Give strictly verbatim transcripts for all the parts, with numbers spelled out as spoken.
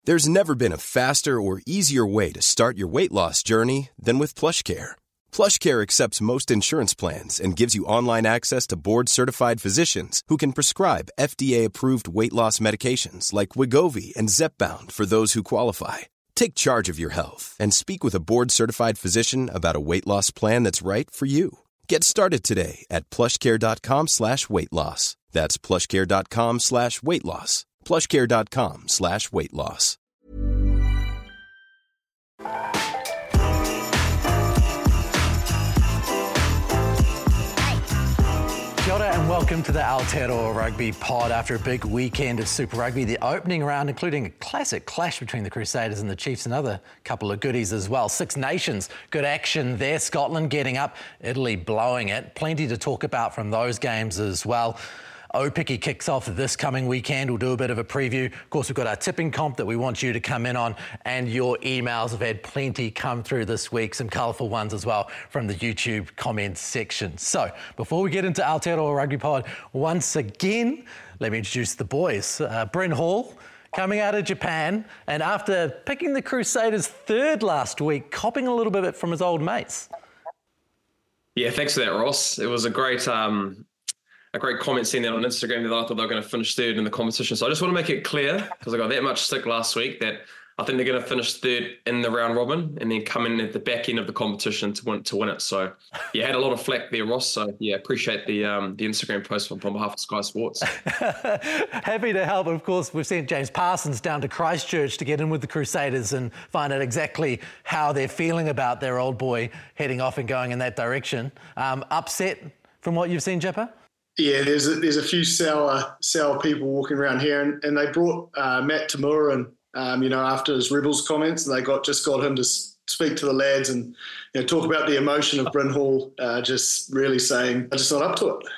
There's never been a faster or easier way to start your weight loss journey than with PlushCare. PlushCare accepts most insurance plans and gives you online access to board-certified physicians who can prescribe F D A-approved weight loss medications like Wegovy and Zepbound for those who qualify. Take charge of your health and speak with a board-certified physician about a weight loss plan that's right for you. Get started today at plushcare.com slash weight loss. That's plushcare.com slash weight loss. plushcare.com slash weight loss. Kia ora and welcome to the Aotearoa Rugby Pod. After a big weekend of Super Rugby, the opening round, including a classic clash between the Crusaders and the Chiefs, another couple of goodies as well. Six Nations, good action there. Scotland getting up, Italy blowing it. Plenty to talk about from those games as well. O-Picky kicks off this coming weekend. We'll do a bit of a preview. Of course, we've got our tipping comp that we want you to come in on, and your emails have had plenty come through this week, some colourful ones as well from the YouTube comments section. So, before we get into Aotearoa Rugby Pod, once again, let me introduce the boys. Uh, Bryn Hall, coming out of Japan, and after picking the Crusaders third last week, copping a little bit from his old mates. Yeah, thanks for that, Ross. It was a great... Um... a great comment seeing that on Instagram that I thought they were going to finish third in the competition. So I just want to make it clear, because I got that much stick last week, that I think they're going to finish third in the round robin and then come in at the back end of the competition to win to win it. So yeah, had a lot of flack there, Ross. So yeah, appreciate the um, the Instagram post on, on behalf of Sky Sports. Happy to help. Of course, we've sent James Parsons down to Christchurch to get in with the Crusaders and find out exactly how they're feeling about their old boy heading off and going in that direction. Um, upset from what you've seen, Jipper? Yeah, there's a, there's a few sour sour people walking around here, and, and they brought uh, Matt Tamura in, um, you know, after his Rebels comments, and they got just got him to speak to the lads and, you know, talk about the emotion of Bryn Hall, uh, just really saying, I'm just not up to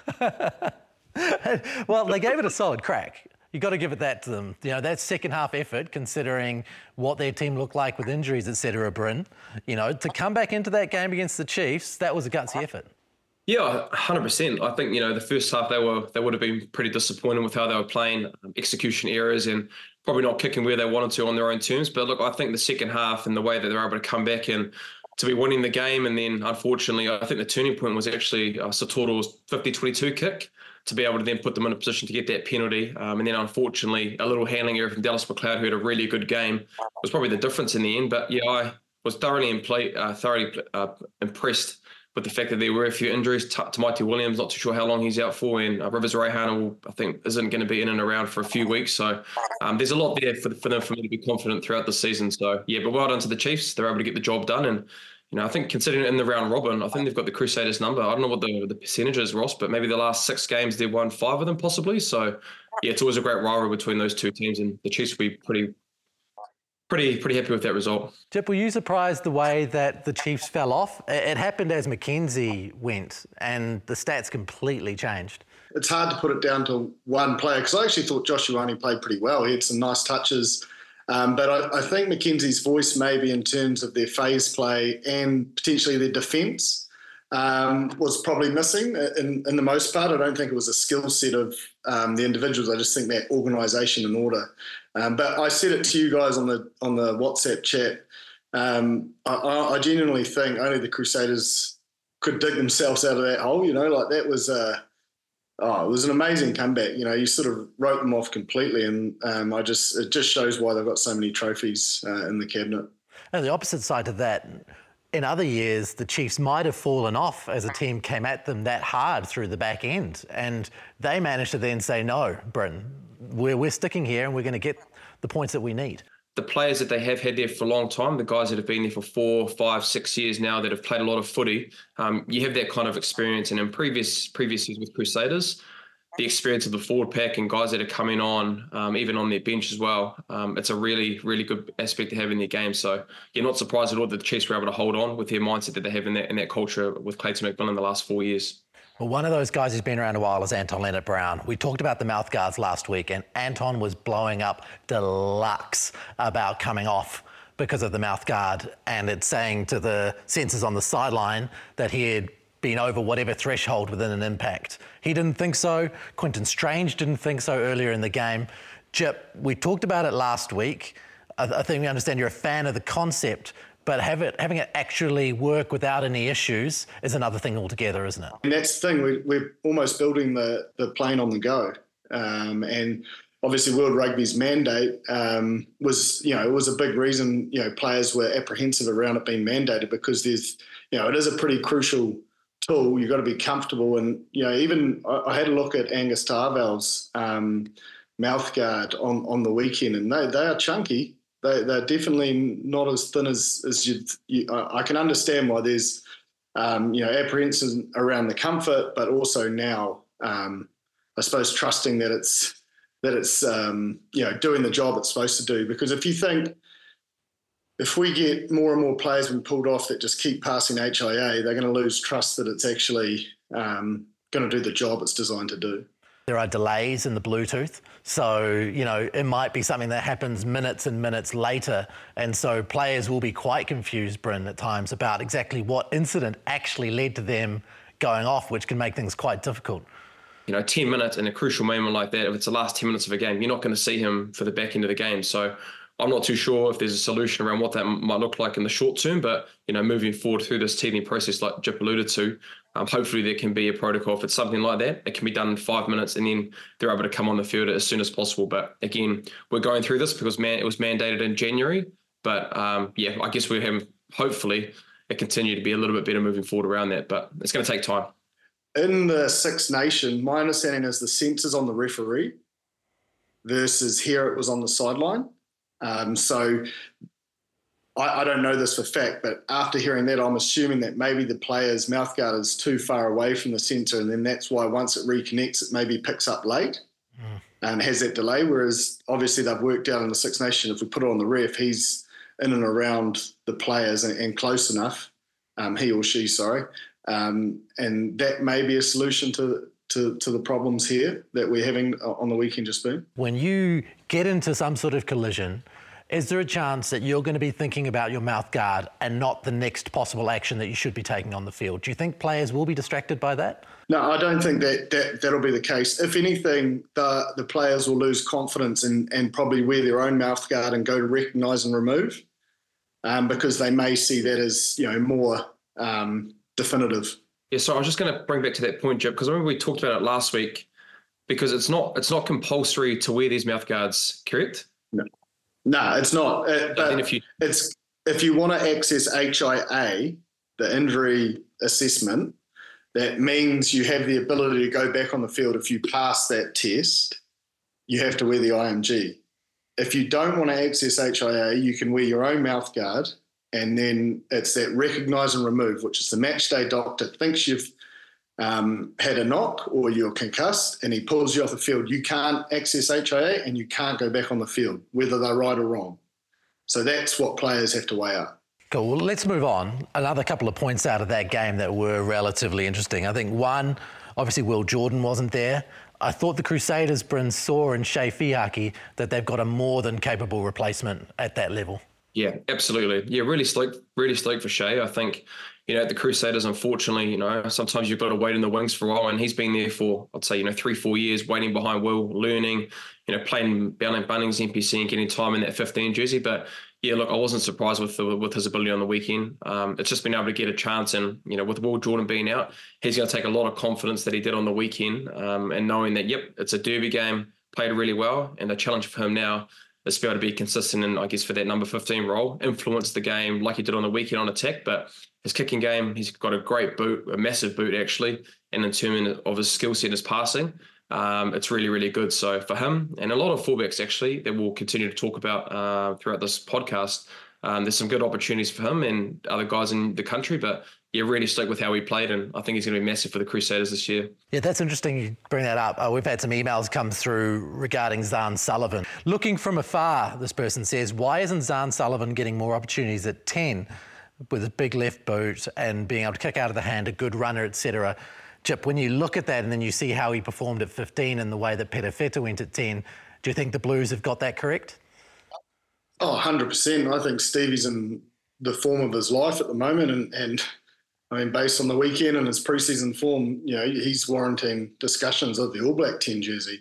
it. Well, they gave it a solid crack. You've got to give it that to them. You know, that second half effort, considering what their team looked like with injuries, et cetera, Bryn, you know, to come back into that game against the Chiefs, that was a gutsy effort. Yeah, one hundred percent. I think, you know, the first half they were they would have been pretty disappointed with how they were playing, um, execution errors and probably not kicking where they wanted to on their own terms. But look, I think the second half and the way that they're able to come back and to be winning the game, and then unfortunately, I think the turning point was actually uh, Satoro's fifty twenty-two kick to be able to then put them in a position to get that penalty. Um, and then unfortunately, a little handling error from Dallas McLeod, who had a really good game, was probably the difference in the end. But yeah, I was thoroughly in play, uh, thoroughly uh, impressed with the fact that there were a few injuries. T- Tamati Williams, not too sure how long he's out for, and uh, Rivers Reihana, I think, isn't going to be in and around for a few weeks. So um, there's a lot there for, for them for me to be confident throughout the season. So yeah, but well done to the Chiefs. They're able to get the job done. And, you know, I think considering in the round robin, I think they've got the Crusaders number. I don't know what the, the percentage is, Ross, but maybe the last six games they've won five of them possibly. So yeah, it's always a great rivalry between those two teams, and the Chiefs will be pretty Pretty pretty happy with that result. Jip, were you surprised the way that the Chiefs fell off? It happened as Mackenzie went, and the stats completely changed. It's hard to put it down to one player, because I actually thought Josh Ioane played pretty well. He had some nice touches. Um, but I, I think Mackenzie's voice, maybe in terms of their phase play and potentially their defence, um, was probably missing in, in the most part. I don't think it was a skill set of um, the individuals. I just think that organisation and order. Um, but I said it to you guys on the on the WhatsApp chat. Um, I, I genuinely think only the Crusaders could dig themselves out of that hole. You know, like that was a oh, it was an amazing comeback. You know, you sort of wrote them off completely, and um, I just it just shows why they've got so many trophies uh, in the cabinet. And the opposite side to that, in other years, the Chiefs might have fallen off as a team came at them that hard through the back end, and they managed to then say, no, Bryn, we're, we're sticking here and we're going to get the points that we need. The players that they have had there for a long time, the guys that have been there for four, five, six years now that have played a lot of footy, um, you have that kind of experience. And in previous previous years with Crusaders, the experience of the forward pack and guys that are coming on, um, even on their bench as well, um, it's a really, really good aspect to have in their game. So you're not surprised at all that the Chiefs were able to hold on with their mindset that they have in that, in that culture with Clayton McMillan in the last four years. Well, one of those guys who's been around a while is Anton Leonard-Brown. We talked about the mouth guards last week, and Anton was blowing up deluxe about coming off because of the mouth guard, and it's saying to the sensors on the sideline that he had been over whatever threshold within an impact. He didn't think so. Quinton Strange didn't think so earlier in the game. Jip, we talked about it last week. I, I think we understand you're a fan of the concept, but have it, having it actually work without any issues is another thing altogether, isn't it? And that's the thing, we, we're almost building the, the plane on the go. Um, and obviously World Rugby's mandate um, was, you know, it was a big reason, you know, players were apprehensive around it being mandated because there's, you know, it is a pretty crucial tool. You've got to be comfortable. And, you know, even I, I had a look at Angus Tarvell's um, mouth guard on, on the weekend, and they, they are chunky. They, they're definitely not as thin as, as you'd, you, I can understand why there's, um, you know, apprehension around the comfort, but also now, um, I suppose, trusting that it's, that it's, um, you know, doing the job it's supposed to do. Because if you think, if we get more and more players being pulled off that just keep passing H I A, they're going to lose trust that it's actually um, going to do the job it's designed to do. There are delays in the Bluetooth. So, you know, it might be something that happens minutes and minutes later. And so players will be quite confused, Bryn, at times about exactly what incident actually led to them going off, which can make things quite difficult. You know, ten minutes in a crucial moment like that, if it's the last ten minutes of a game, you're not going to see him for the back end of the game. So I'm not too sure if there's a solution around what that might look like in the short term, but, you know, moving forward through this teething process, like Jip alluded to, um, hopefully there can be a protocol. If it's something like that, it can be done in five minutes and then they're able to come on the field as soon as possible. But again, we're going through this because man, it was mandated in January. But um, yeah, I guess we have, hopefully it continue to be a little bit better moving forward around that, but it's going to take time. In the Six Nation, my understanding is the sensor's on the referee versus here it was on the sideline. Um, so I, I don't know this for fact, but after hearing that, I'm assuming that maybe the player's mouthguard is too far away from the sensor, and then that's why once it reconnects, it maybe picks up late mm. and has that delay. Whereas obviously they've worked out in the Six Nation, if we put it on the ref, he's in and around the players and, and close enough, um, he or she, sorry, um, and that may be a solution to To, to the problems here that we're having on the weekend just been. When you get into some sort of collision, is there a chance that you're going to be thinking about your mouth guard and not the next possible action that you should be taking on the field? Do you think players will be distracted by that? No, I don't think that, that that'll be the case. If anything, the, the players will lose confidence and, and probably wear their own mouth guard and go to recognise and remove um, because they may see that as, you know, more um, definitive. Yeah, so I was just going to bring back to that point, Jip, because I remember we talked about it last week, because it's not it's not compulsory to wear these mouth guards, correct? No, no, it's not. Uh, but if you it's if you want to access H I A, the injury assessment, that means you have the ability to go back on the field. If you pass that test, you have to wear the I M G. If you don't want to access H I A, you can wear your own mouth guard. And then it's that recognise and remove, which is the match day doctor thinks you've um, had a knock or you're concussed and he pulls you off the field. You can't access H I A and you can't go back on the field, whether they're right or wrong. So that's what players have to weigh up. Cool. Well, let's move on. Another couple of points out of that game that were relatively interesting. I think one, obviously Will Jordan wasn't there. I thought the Crusaders, Bryn, saw in Shea Fiaki that they've got a more than capable replacement at that level. Yeah, absolutely. Yeah, really stoked, really stoked for Shea. I think, you know, at the Crusaders, unfortunately, you know, sometimes you've got to wait in the wings for a while, and he's been there for, I'd say, you know, three, four years, waiting behind Will, learning, you know, playing Bowling Bunnings, N P C, and getting time in that fifteen jersey. But yeah, look, I wasn't surprised with the, with his ability on the weekend. Um, it's just been able to get a chance, and you know, with Will Jordan being out, he's going to take a lot of confidence that he did on the weekend, um, and knowing that, yep, it's a derby game, played really well, and the challenge for him now is to be able to be consistent and, I guess, for that number fifteen role, influence the game like he did on the weekend on attack. But his kicking game, he's got a great boot, a massive boot actually, and in terms of his skill set, his passing, um, it's really, really good. So for him, and a lot of fullbacks actually that we'll continue to talk about uh, throughout this podcast, um, there's some good opportunities for him and other guys in the country. But yeah, really stoked with how he played, and I think he's going to be massive for the Crusaders this year. Yeah, that's interesting you bring that up. Uh, we've had some emails come through regarding Zahn Sullivan. Looking from afar, this person says, why isn't Zahn Sullivan getting more opportunities at ten with a big left boot and being able to kick out of the hand, a good runner, et cetera? Chip, when you look at that and then you see how he performed at fifteen and the way that Perofeta went at ten, do you think the Blues have got that correct? Oh, one hundred percent. I think Stevie's in the form of his life at the moment, and, and I mean, based on the weekend and his preseason form, you know, he's warranting discussions of the All Black ten jersey.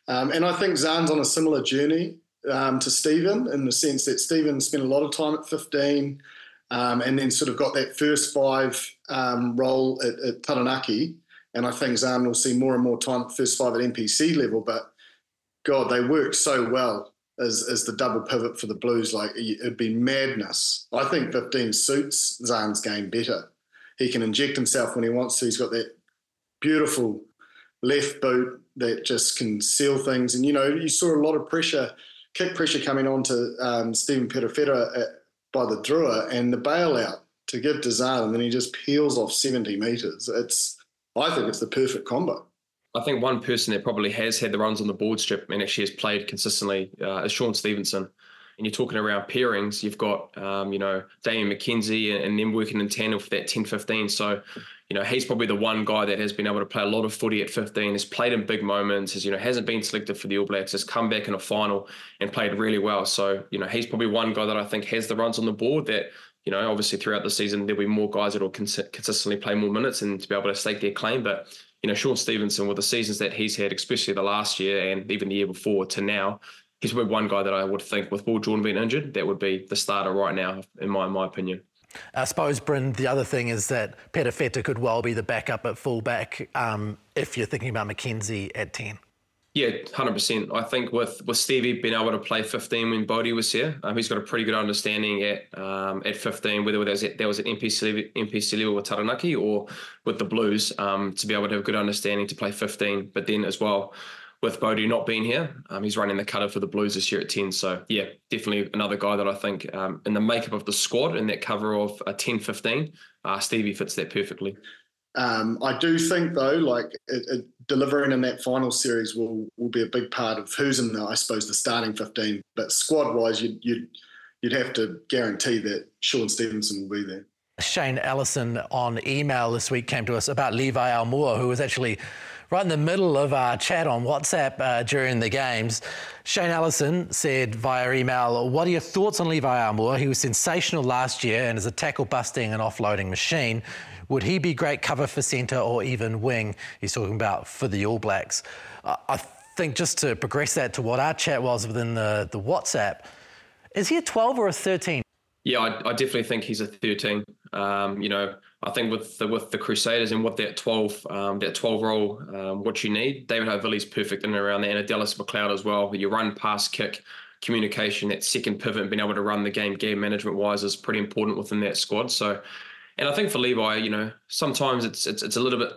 Um, and I think Zane's on a similar journey um, to Stephen, in the sense that Stephen spent a lot of time at fifteen um, and then sort of got that first five um, role at, at Taranaki. And I think Zane will see more and more time at first five at N P C level. But, God, they work so well as, as the double pivot for the Blues. Like, it'd be madness. I think fifteen suits Zane's game better. He can inject himself when he wants to. He's got that beautiful left boot that just can seal things. And, you know, you saw a lot of pressure, kick pressure coming on to um, Stephen Perofeta at, by the Drua, and the bailout to give to Zane, and then he just peels off seventy metres. It's, I think it's the perfect combo. I think one person that probably has had the runs on the board strip and actually has played consistently uh, is Sean Stevenson. And you're talking around pairings, you've got, um, you know, Damian McKenzie and, and them working in tandem for that ten fifteen. So, you know, he's probably the one guy that has been able to play a lot of footy at fifteen, has played in big moments, has, you know, hasn't been selected for the All Blacks, has come back in a final and played really well. So, you know, he's probably one guy that I think has the runs on the board that, you know, obviously throughout the season, there'll be more guys that will cons- consistently play more minutes and to be able to stake their claim. But, you know, Sean Stevenson, with the seasons that he's had, especially the last year and even the year before to now, he's probably one guy that I would think, with Will Jordan being injured, that would be the starter right now, in my in my opinion. I suppose, Bryn, the other thing is that Perofeta could well be the backup at fullback um, if you're thinking about McKenzie at ten. Yeah, one hundred percent. I think with, with Stevie being able to play fifteen when Bodie was here, um, he's got a pretty good understanding at um, at fifteen, whether that was at, that was at N P C, N P C level with Taranaki or with the Blues, um, to be able to have a good understanding to play fifteen. But then as well, with Bodie not being here, um, he's running the cutter for the Blues this year at ten. So, yeah, definitely another guy that I think um, in the makeup of the squad, in that cover of a ten fifteen, uh, Stevie fits that perfectly. Um, I do think, though, like it, it, delivering in that final series will will be a big part of who's in the, I suppose, the starting fifteen. But squad-wise, you'd, you'd, you'd have to guarantee that Sean Stevenson will be there. Shane Allison on email this week came to us about Levi Aumua, who was actually right in the middle of our chat on WhatsApp uh, during the games. Shane Allison said via email, what are your thoughts on Levi Aumua? He was sensational last year and is a tackle-busting and offloading machine. Would he be great cover for centre or even wing? He's talking about for the All Blacks. Uh, I think just to progress that to what our chat was within the, the WhatsApp, is he a twelve or a thirteen? Yeah, I, I definitely think he's a thirteen. Um, you know, I think with the, with the Crusaders and what that twelve um, that twelve role, um, what you need, David Havili's perfect in and around there, and a Dallas McLeod as well. You run, pass, kick, communication, that second pivot, and being able to run the game, game management wise, is pretty important within that squad. So, and I think for Levi, you know, sometimes it's it's it's a little bit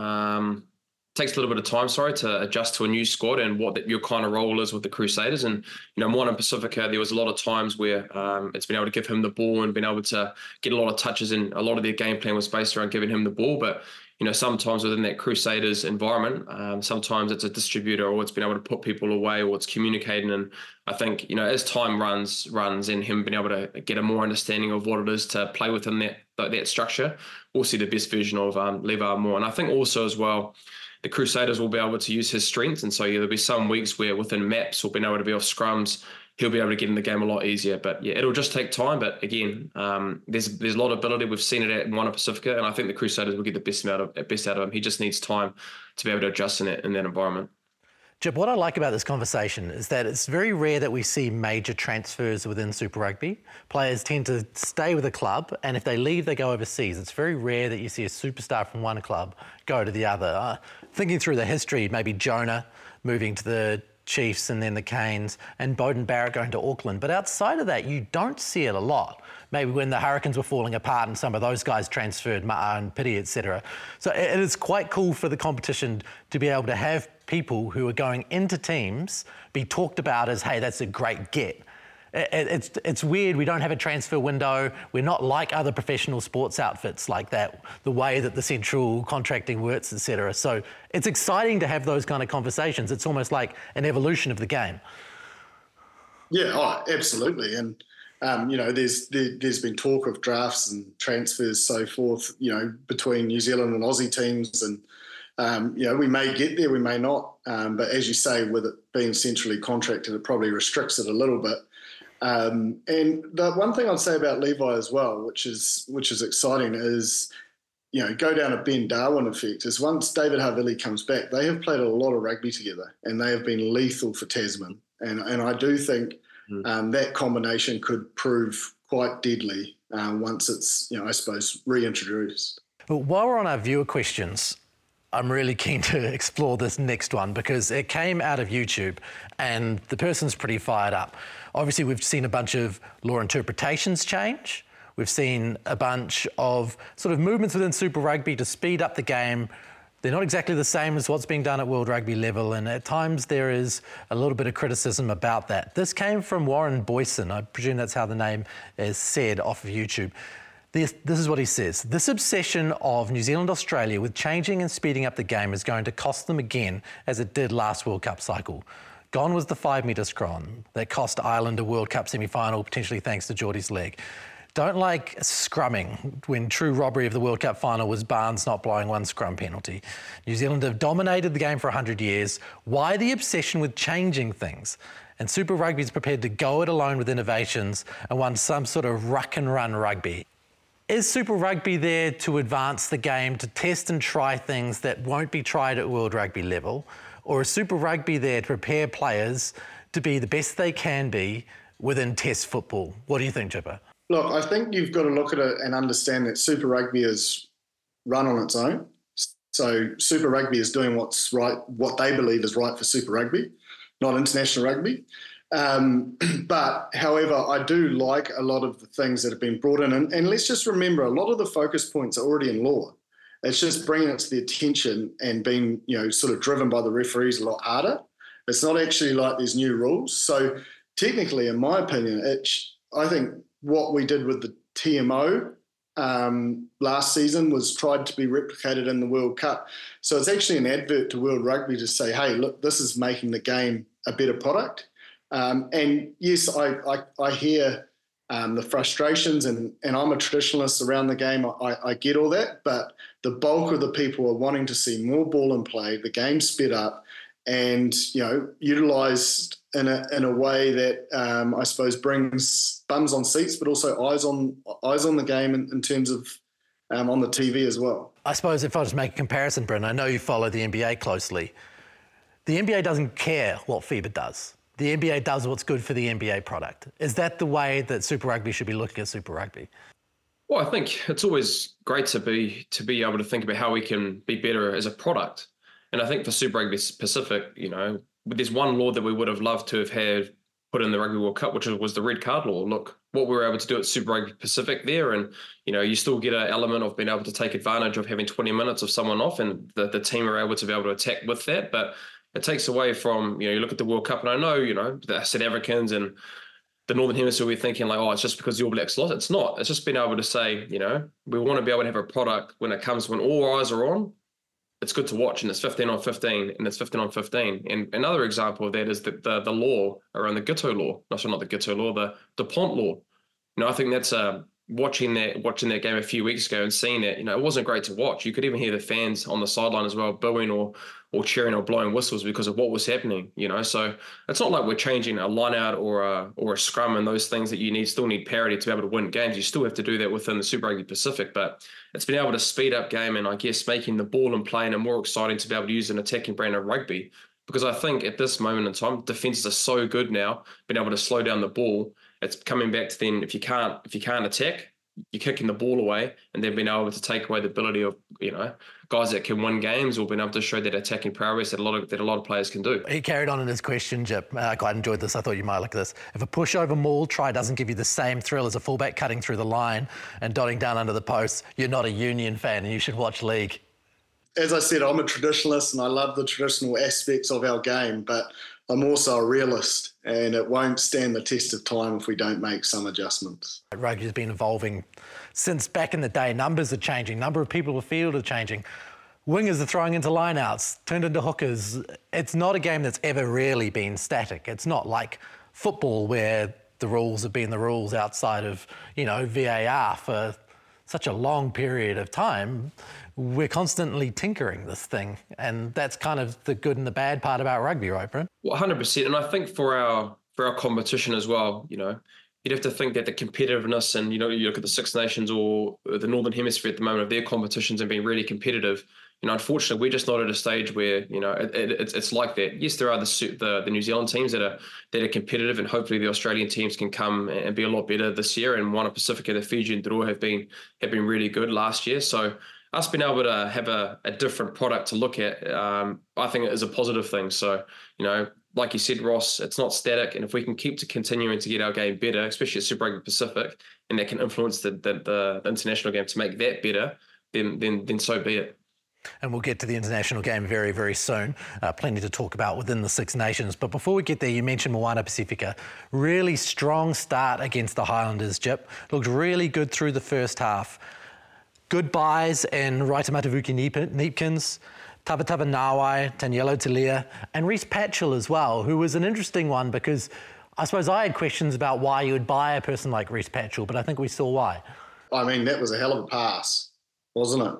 um, takes a little bit of time, sorry, to adjust to a new squad and what the, your kind of role is with the Crusaders. And, you know, Moana Pacifica, there was a lot of times where um, it's been able to give him the ball and been able to get a lot of touches, and a lot of their game plan was based around giving him the ball. But, you know, sometimes within that Crusaders environment, um, sometimes it's a distributor, or it's been able to put people away, or it's communicating. And I think, you know, as time runs, runs and him being able to get a more understanding of what it is to play within that, that structure, we'll see the best version of um, Levi Aumua. And I think also as well, the Crusaders will be able to use his strengths. And so yeah, there'll be some weeks where within maps or being able to be off scrums, he'll be able to get in the game a lot easier. But yeah, it'll just take time. But again, um, there's there's a lot of ability. We've seen it at Moana Pacifica, and I think the Crusaders will get the best out of best out of him. He just needs time to be able to adjust in that in that environment. Jip, what I like about this conversation is that it's very rare that we see major transfers within Super Rugby. Players tend to stay with a club, and if they leave, they go overseas. It's very rare that you see a superstar from one club go to the other. Uh, thinking through the history, maybe Jonah moving to the Chiefs and then the Canes, and Beauden Barrett going to Auckland. But outside of that, you don't see it a lot. Maybe when the Hurricanes were falling apart and some of those guys transferred, Ma'a and Piri, et cetera. So it is quite cool for the competition to be able to have people who are going into teams be talked about as, hey, that's a great get. It's it's weird. We don't have a transfer window. We're not like other professional sports outfits like that, the way that the central contracting works, et cetera. So it's exciting to have those kind of conversations. It's almost like an evolution of the game. Yeah, oh, absolutely. And, um, you know, there's there, there's been talk of drafts and transfers, so forth, you know, between New Zealand and Aussie teams. And, um, you know, we may get there, we may not. Um, but as you say, with it being centrally contracted, it probably restricts it a little bit. Um, and the one thing I'd say about Levi as well, which is which is exciting, is you know, go down a Ben Darwin effect is once David Havili comes back, they have played a lot of rugby together and they have been lethal for Tasman. And and I do think mm. um, that combination could prove quite deadly um, once it's, you know, I suppose, reintroduced. But while we're on our viewer questions, I'm really keen to explore this next one because it came out of YouTube and the person's pretty fired up. Obviously, we've seen a bunch of law interpretations change. We've seen a bunch of sort of movements within Super Rugby to speed up the game. They're not exactly the same as what's being done at World Rugby level, and at times there is a little bit of criticism about that. This came from Warren Boyson. I presume that's how the name is said off of YouTube. This, this is what he says. This obsession of New Zealand, Australia with changing and speeding up the game is going to cost them again, as it did last World Cup cycle. Gone was the five-metre scrum that cost Ireland a World Cup semi-final, potentially thanks to Geordie's leg. Don't like scrumming when true robbery of the World Cup final was Barnes not blowing one scrum penalty. New Zealand have dominated the game for one hundred years. Why the obsession with changing things? And Super Rugby is prepared to go it alone with innovations and want some sort of ruck and run rugby. Is Super Rugby there to advance the game, to test and try things that won't be tried at World Rugby level? Or is Super Rugby there to prepare players to be the best they can be within Test football? What do you think, Chipper? Look, I think you've got to look at it and understand that Super Rugby is run on its own. So Super Rugby is doing what's right, what they believe is right for Super Rugby, not international rugby. Um, but, however, I do like a lot of the things that have been brought in. And, and let's just remember, a lot of the focus points are already in law. It's just bringing it to the attention and being, you know, sort of driven by the referees a lot harder. It's not actually like these new rules. So technically, in my opinion, it, I think what we did with the T M O um, last season was tried to be replicated in the World Cup. So it's actually an advert to World Rugby to say, hey, look, this is making the game a better product. Um, and yes, I, I, I hear um, the frustrations and, and I'm a traditionalist around the game. I, I get all that, but the bulk of the people are wanting to see more ball in play, the game sped up and, you know, utilised in a in a way that um, I suppose brings bums on seats, but also eyes on eyes on the game in, in terms of um, on the T V as well. I suppose if I was to make a comparison, Brendan, I know you follow the N B A closely. The N B A doesn't care what FIBA does. The N B A does what's good for the N B A product. Is that the way that Super Rugby should be looking at Super Rugby? Well, I think it's always great to be to be able to think about how we can be better as a product. And I think for Super Rugby Pacific, you know, there's one law that we would have loved to have had put in the Rugby World Cup, which was the red card law. Look, what we were able to do at Super Rugby Pacific there, and, you know, you still get an element of being able to take advantage of having twenty minutes of someone off, and the, the team are able to be able to attack with that. But it takes away from, you know, you look at the World Cup, and I know, you know, the South Africans and the Northern Hemisphere, we're thinking like, oh, it's just because the All Blacks lost. It's not. It's just being able to say, you know, we want to be able to have a product when it comes, when all eyes are on, it's good to watch, and it's fifteen on fifteen, and it's fifteen on fifteen. And another example of that is the the, the law around the Giteau law. No, sorry, not the Giteau law, the DuPont law. You know, I think that's uh, watching that watching that game a few weeks ago and seeing that, you know, it wasn't great to watch. You could even hear the fans on the sideline as well, booing or or cheering or blowing whistles because of what was happening, you know. So it's not like we're changing a line out or a, or a scrum and those things that you need still need parity to be able to win games. You still have to do that within the Super Rugby Pacific, but it's been able to speed up game and I guess making the ball and playing and more exciting to be able to use an attacking brand of rugby. Because I think at this moment in time, defenses are so good now, being able to slow down the ball. It's coming back to then if you can't if you can't attack, you're kicking the ball away, and they've been able to take away the ability of, you know, guys that can win games or been able to show that attacking prowess that a lot of that a lot of players can do. He carried on in his question, Jip. I quite enjoyed this. I thought you might like this. If a pushover maul try doesn't give you the same thrill as a fullback cutting through the line and dotting down under the post, you're not a Union fan and you should watch league. As I said, I'm a traditionalist and I love the traditional aspects of our game, but I'm also a realist, and it won't stand the test of time if we don't make some adjustments. Rugby's been evolving since back in the day. Numbers are changing. Number of people in the field are changing. Wingers are throwing into lineouts, turned into hookers. It's not a game that's ever really been static. It's not like football where the rules have been the rules outside of, you know, V A R for such a long period of time. We're constantly tinkering this thing, and that's kind of the good and the bad part about rugby, right, Brent? Well, one hundred percent. And I think for our for our competition as well, you know, you'd have to think that the competitiveness and, you know, you look at the Six Nations or the Northern Hemisphere at the moment of their competitions and being really competitive. You know, unfortunately, we're just not at a stage where, you know, it, it, it's it's like that. Yes, there are the, the the New Zealand teams that are that are competitive, and hopefully the Australian teams can come and be a lot better this year. And Moana Pacifica, the Fiji and Drua have been have been really good last year. So us being able to have a, a different product to look at, um, I think it is a positive thing. So, you know, like you said, Ross, it's not static. And if we can keep to continuing to get our game better, especially at Super Rugby Pacific, and that can influence the the, the, the international game to make that better, then then then so be it. And we'll get to the international game very, very soon. Uh, plenty to talk about within the Six Nations. But before we get there, you mentioned Moana Pacifica. Really strong start against the Highlanders, Jip. Looked really good through the first half. Good buys in Raitamatavuki Neepkins, Tabataba Nawai, Tanielo Talia, and Reece Patchell as well, who was an interesting one because I suppose I had questions about why you would buy a person like Reece Patchell, but I think we saw why. I mean, that was a hell of a pass, wasn't it?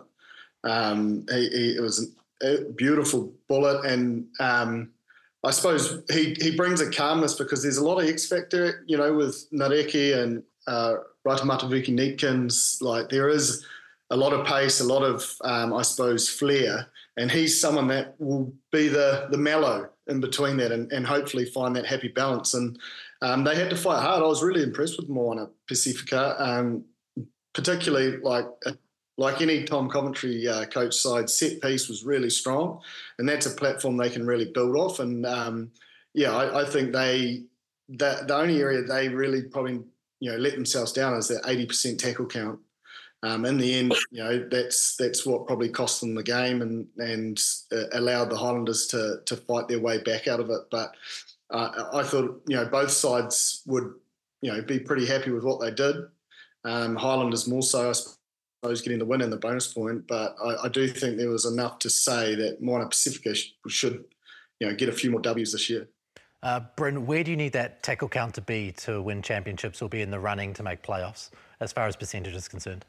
Um, he, he, it was a beautiful bullet, and um, I suppose he, he brings a calmness because there's a lot of X factor, you know, with Nareki and uh, Raitamatavuki Neepkins. Like there is a lot of pace, a lot of, um, I suppose, flair, and he's someone that will be the the mellow in between that and, and hopefully find that happy balance. And um, they had to fight hard. I was really impressed with Moana Pacifica, um, particularly like like any Tom Coventry uh, coach side, set piece was really strong, and that's a platform they can really build off. And um, yeah, I, I think they that the only area they really probably you know let themselves down is that eighty percent tackle count. Um, in the end, you know, that's that's what probably cost them the game and and uh, allowed the Highlanders to to fight their way back out of it. But uh, I thought, you know, both sides would, you know, be pretty happy with what they did. Um, Highlanders more so, I suppose, getting the win and the bonus point. But I, I do think there was enough to say that Moana Pacifica sh- should, you know, get a few more W's this year. Uh, Bryn, where do you need that tackle count to be to win championships or be in the running to make playoffs, as far as percentage is concerned?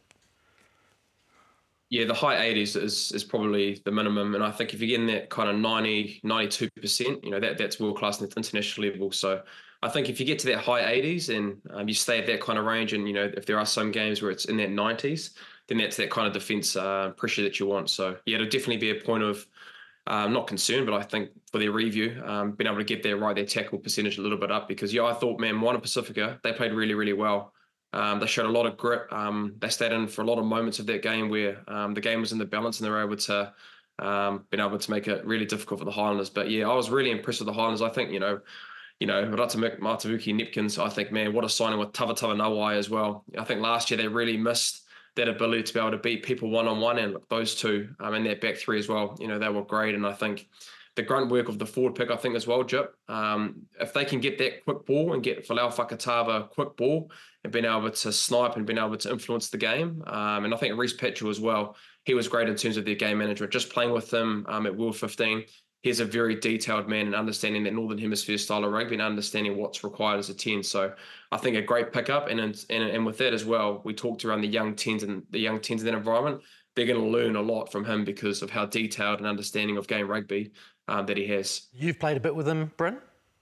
Yeah, the high eighties is is probably the minimum. And I think if you're getting that kind of ninety, ninety-two percent, you know, that that's world-class at the international level. So I think if you get to that high eighties and um, you stay at that kind of range, and, you know, if there are some games where it's in that nineties, then that's that kind of defence uh, pressure that you want. So, yeah, it'll definitely be a point of um, not concern, but I think for their review, um, being able to get their right, their tackle percentage a little bit up. Because, yeah, I thought, man, Moana Pacifica, they played really, really well. Um, they showed a lot of grit. Um, they stayed in for a lot of moments of that game where um, the game was in the balance and they were able to um, been able to make it really difficult for the Highlanders. But yeah, I was really impressed with the Highlanders. I think, you know, you know, Raitamatavuki Neepkins, I think, man, what a signing with Tavatava Nawai as well. I think last year they really missed that ability to be able to beat people one-on-one, and those two um, in that back three as well, you know, they were great. And I think the grunt work of the forward pick, I think, as well, Jip. Um, if they can get that quick ball and get Folau Fakatava a quick ball and being able to snipe and being able to influence the game. Um, and I think Reece Patchell as well, he was great in terms of their game management. Just playing with him um, at World fifteen, he's a very detailed man and understanding that Northern Hemisphere style of rugby and understanding what's required as a ten. So I think a great pickup. And, and, and with that as well, we talked around the young tens and the young tens in that environment. They're going to learn a lot from him because of how detailed and understanding of game rugby um, that he has. You've played a bit with him, Bryn?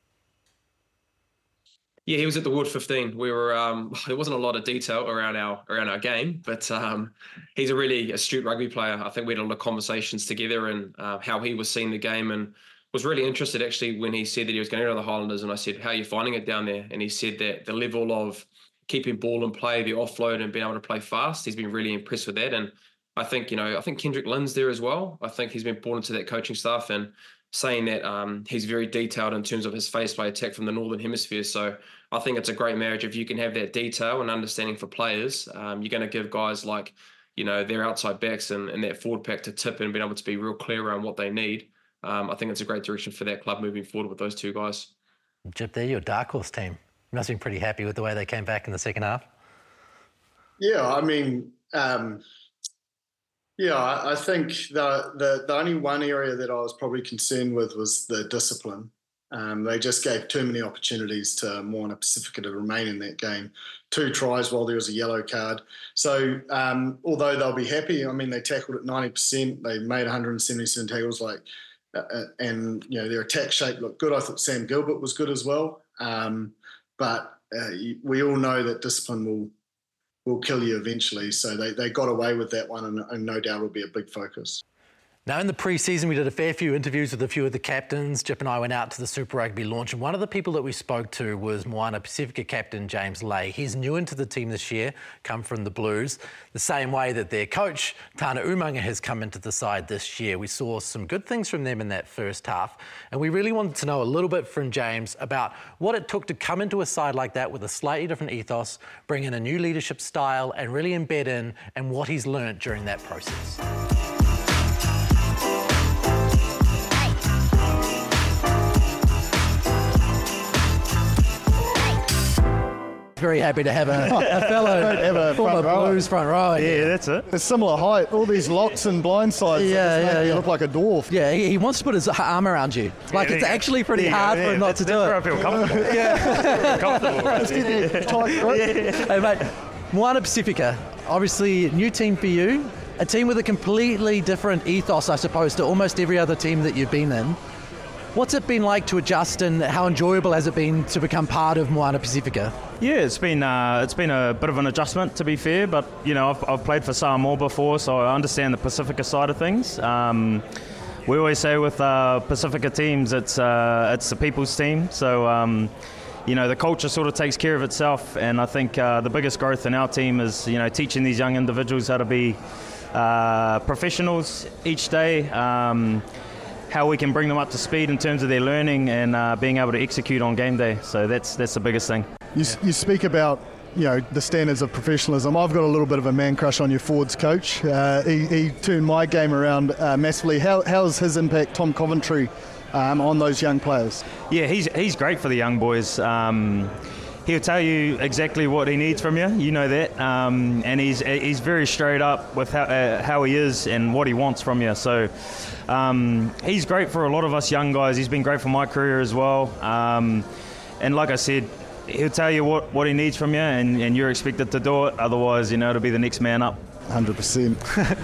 Yeah, he was at the World fifteen. We were um, there wasn't a lot of detail around our around our game, but um, he's a really astute rugby player. I think we had a lot of conversations together and uh, how he was seeing the game, and was really interested actually when he said that he was going to go to the Highlanders. And I said, "How are you finding it down there?" And he said that the level of keeping ball in play, the offload, and being able to play fast, he's been really impressed with that. And I think, you know, I think Kendrick Lynn's there as well. I think he's been brought into that coaching staff and saying that um, he's very detailed in terms of his phase play attack from the Northern Hemisphere. So I think it's a great marriage. If you can have that detail and understanding for players, um, you're going to give guys like, you know, their outside backs and, and that forward pack to tip and being able to be real clear around what they need. Um, I think it's a great direction for that club moving forward with those two guys. Jip, they're your dark horse team. You must have been pretty happy with the way they came back in the second half. Yeah, I mean, um, yeah, I, I think the, the the only one area that I was probably concerned with was the discipline. Um, they just gave too many opportunities to Moana Pacifica to remain in that game. Two tries while there was a yellow card. So um, although they'll be happy, I mean, they tackled at ninety percent. They made one hundred seventy-seven tackles, like, uh, and you know their attack shape looked good. I thought Sam Gilbert was good as well. Um, but uh, we all know that discipline will will kill you eventually. So they, they got away with that one, and, and no doubt will be a big focus. Now, in the pre-season, we did a fair few interviews with a few of the captains. Jip and I went out to the Super Rugby launch, and one of the people that we spoke to was Moana Pacifica captain James Lay. He's new into the team this year, come from the Blues, the same way that their coach, Tana Umaga, has come into the side this year. We saw some good things from them in that first half, and we really wanted to know a little bit from James about what it took to come into a side like that with a slightly different ethos, bring in a new leadership style, and really embed in, and what he's learnt during that process. Very happy to have a, a fellow have a former front Blues front row. Yeah, that's it. A similar height, all these locks and blind sides. Yeah, yeah, you yeah. look like a dwarf. Yeah, he, he wants to put his arm around you. Like, Yeah, it's yeah. actually pretty Yeah, hard yeah, for him not that's, to that's do where it. I feel comfortable. yeah. comfortable. Let's get there. Tight grip. Hey, mate, Moana Pacifica, obviously new team for you, a team with a completely different ethos, I suppose, to almost every other team that you've been in. What's it been like to adjust, and how enjoyable has it been to become part of Moana Pacifica? Yeah, it's been uh, it's been a bit of an adjustment, to be fair, but you know I've, I've played for Samoa before, so I understand the Pacifica side of things. Um, we always say with uh, Pacifica teams, it's uh, it's the people's team, so um, you know the culture sort of takes care of itself, and I think uh, the biggest growth in our team is you know teaching these young individuals how to be uh, professionals each day. Um, how we can bring them up to speed in terms of their learning and uh, being able to execute on game day. So that's that's the biggest thing. You, you speak about you know the standards of professionalism. I've got a little bit of a man crush on your forwards coach. Uh, he, he turned my game around uh, massively. How how's his impact, Tom Coventry, um, on those young players? Yeah, he's he's great for the young boys. Um, he'll tell you exactly what he needs from you. You know that, um, and he's he's very straight up with how uh, how he is and what he wants from you. So. Um, he's great for a lot of us young guys. He's been great for my career as well. Um, and like I said, he'll tell you what, what he needs from you, and, and you're expected to do it. Otherwise, you know, to be the next man up. one hundred percent.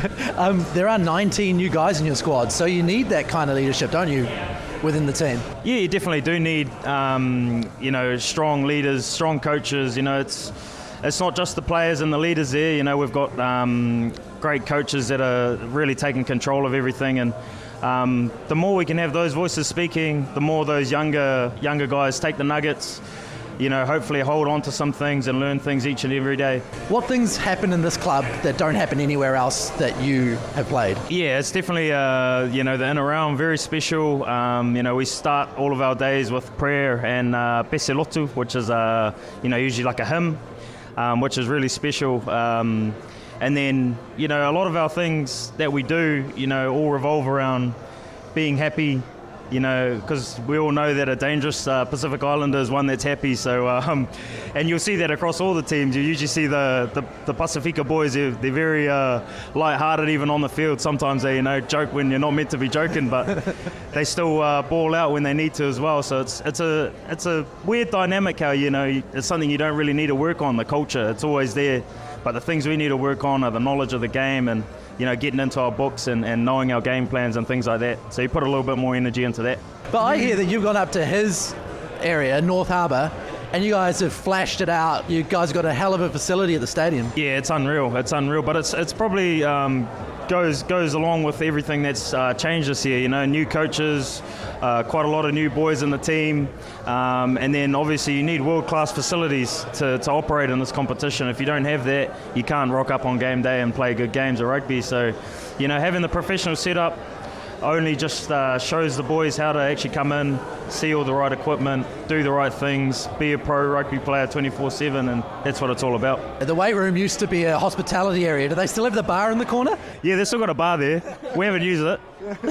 um, there are nineteen new guys in your squad, so you need that kind of leadership, don't you, within the team? Yeah, you definitely do need, um, you know, strong leaders, strong coaches. You know, it's it's not just the players and the leaders there. You know, we've got um, great coaches that are really taking control of everything, and um, the more we can have those voices speaking, the more those younger younger guys take the nuggets, you know, hopefully hold on to some things and learn things each and every day. What things happen in this club that don't happen anywhere else that you have played? Yeah, it's definitely, uh, you know, the inner realm, very special. Um, you know, we start all of our days with prayer and uh, Pese Lotu, which is, uh, you know, usually like a hymn, um, which is really special. Um, and then, you know, a lot of our things that we do, you know, all revolve around being happy, you know, because we all know that a dangerous uh, Pacific Islander is one that's happy. So, um, and you'll see that across all the teams. You usually see the, the, the Pacifica boys, they're, they're very uh, light-hearted even on the field. Sometimes they, you know, joke when you're not meant to be joking, but they still uh, ball out when they need to as well. So it's it's a it's a weird dynamic how, you know, it's something you don't really need to work on, the culture. It's always there. But the things we need to work on are the knowledge of the game and, you know, getting into our books and, and knowing our game plans and things like that. So you put a little bit more energy into that. But I hear that you've gone up to his area, North Harbour, and you guys have flashed it out. You guys have got a hell of a facility at the stadium. Yeah, it's unreal. It's unreal. But it's it's probably um, goes goes along with everything that's uh, changed this year. You know, new coaches, uh, quite a lot of new boys in the team. Um, and then obviously you need world-class facilities to, to operate in this competition. If you don't have that, you can't rock up on game day and play good games of rugby. So, you know, having the professional setup only just uh, shows the boys how to actually come in, see all the right equipment, do the right things, be a pro rugby player twenty-four seven, and that's what it's all about. The weight room used to be a hospitality area. Do they still have the bar in the corner? Yeah, they've still got a bar there. We haven't used it.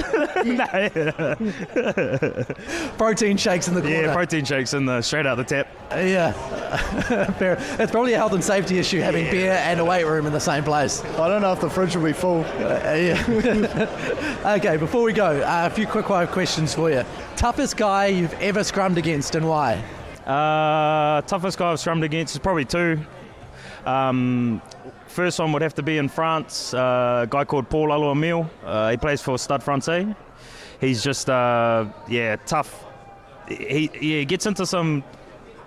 Protein shakes in the corner. Yeah, protein shakes in the straight out the tap. Uh, yeah. Fair. It's probably a health and safety issue having yeah. beer and a weight room in the same place. I don't know if the fridge will be full. Uh, yeah. Okay, before we go, uh, a few quick fire questions for you. Toughest guy you've ever scrummed against and why? Uh, toughest guy I've scrummed against is probably two. Um, First one would have to be in France, uh, a guy called Paul Alouamil. Uh, he plays for Stade Francais. He's just, uh, yeah, tough. He, he gets into some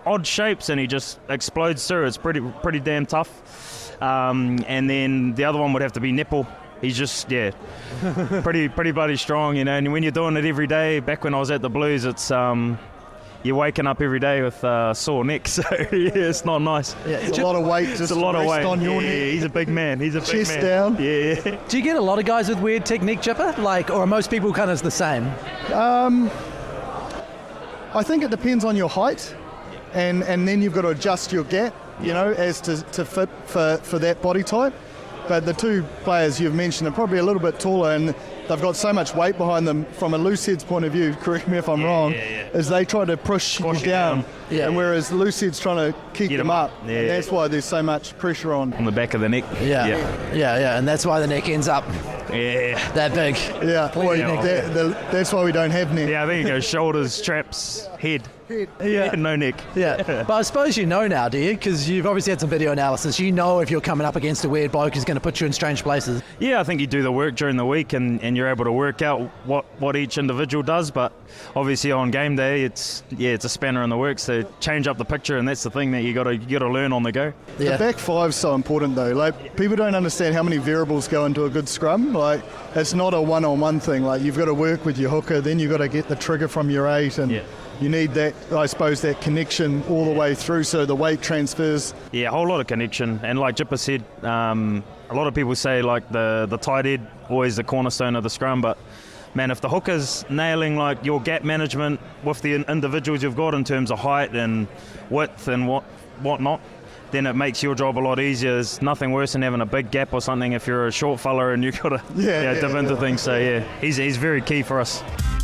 odd shapes and he just explodes through. It's pretty pretty damn tough. Um, and then the other one would have to be Nipple. He's just, yeah, pretty pretty bloody strong, you know. And when you're doing it every day, back when I was at the Blues, it's um, you're waking up every day with uh, sore neck, so yeah, it's not nice. Yeah, it's a lot of weight. Just it's a lot of weight on your yeah, neck. Yeah, he's a big man. He's a big Chest man. down. Yeah, yeah. Do you get a lot of guys with weird technique, Chipper? Like, or are most people kind of the same? Um, I think it depends on your height, and, and then you've got to adjust your gap, you know, as to, to fit for, for that body type. But the two players you've mentioned are probably a little bit taller, and they've got so much weight behind them. From a loose head's point of view, correct me if I'm yeah, wrong, yeah, yeah. is they try to push Squash you down, down. Yeah. and whereas loose head's trying to keep Get them 'em up. up. Yeah. And that's why there's so much pressure on. On the back of the neck. Yeah. Yeah. yeah, yeah, and that's why the neck ends up Yeah. that big. Yeah, well, neck. that, the, that's why we don't have neck. Yeah, I think it goes shoulders, traps, head. Yeah. No neck. Yeah, but I suppose you know now, do you? Because you've obviously had some video analysis. You know if you're coming up against a weird bloke who's going to put you in strange places. Yeah, I think you do the work during the week and, and you're able to work out what, what each individual does, but obviously on game day it's yeah it's a spanner in the works, so change up the picture, and that's the thing that you got to you got to learn on the go. The Yeah. back five's so important though. Like, people don't understand how many variables go into a good scrum. Like, it's not a one-on-one thing. Like, you've got to work with your hooker, then you've got to get the trigger from your eight, and Yeah. you need that, I suppose, that connection all the way through, so the weight transfers. Yeah, a whole lot of connection, and like Jipper said, um, a lot of people say like the the tight head always the cornerstone of the scrum, but man, if the hooker's nailing like your gap management with the individuals you've got in terms of height and width and what whatnot, then it makes your job a lot easier. There's nothing worse than having a big gap or something if you're a short fella and you've got to Yeah, yeah, yeah, dip into yeah. things. So yeah, he's he's very key for us.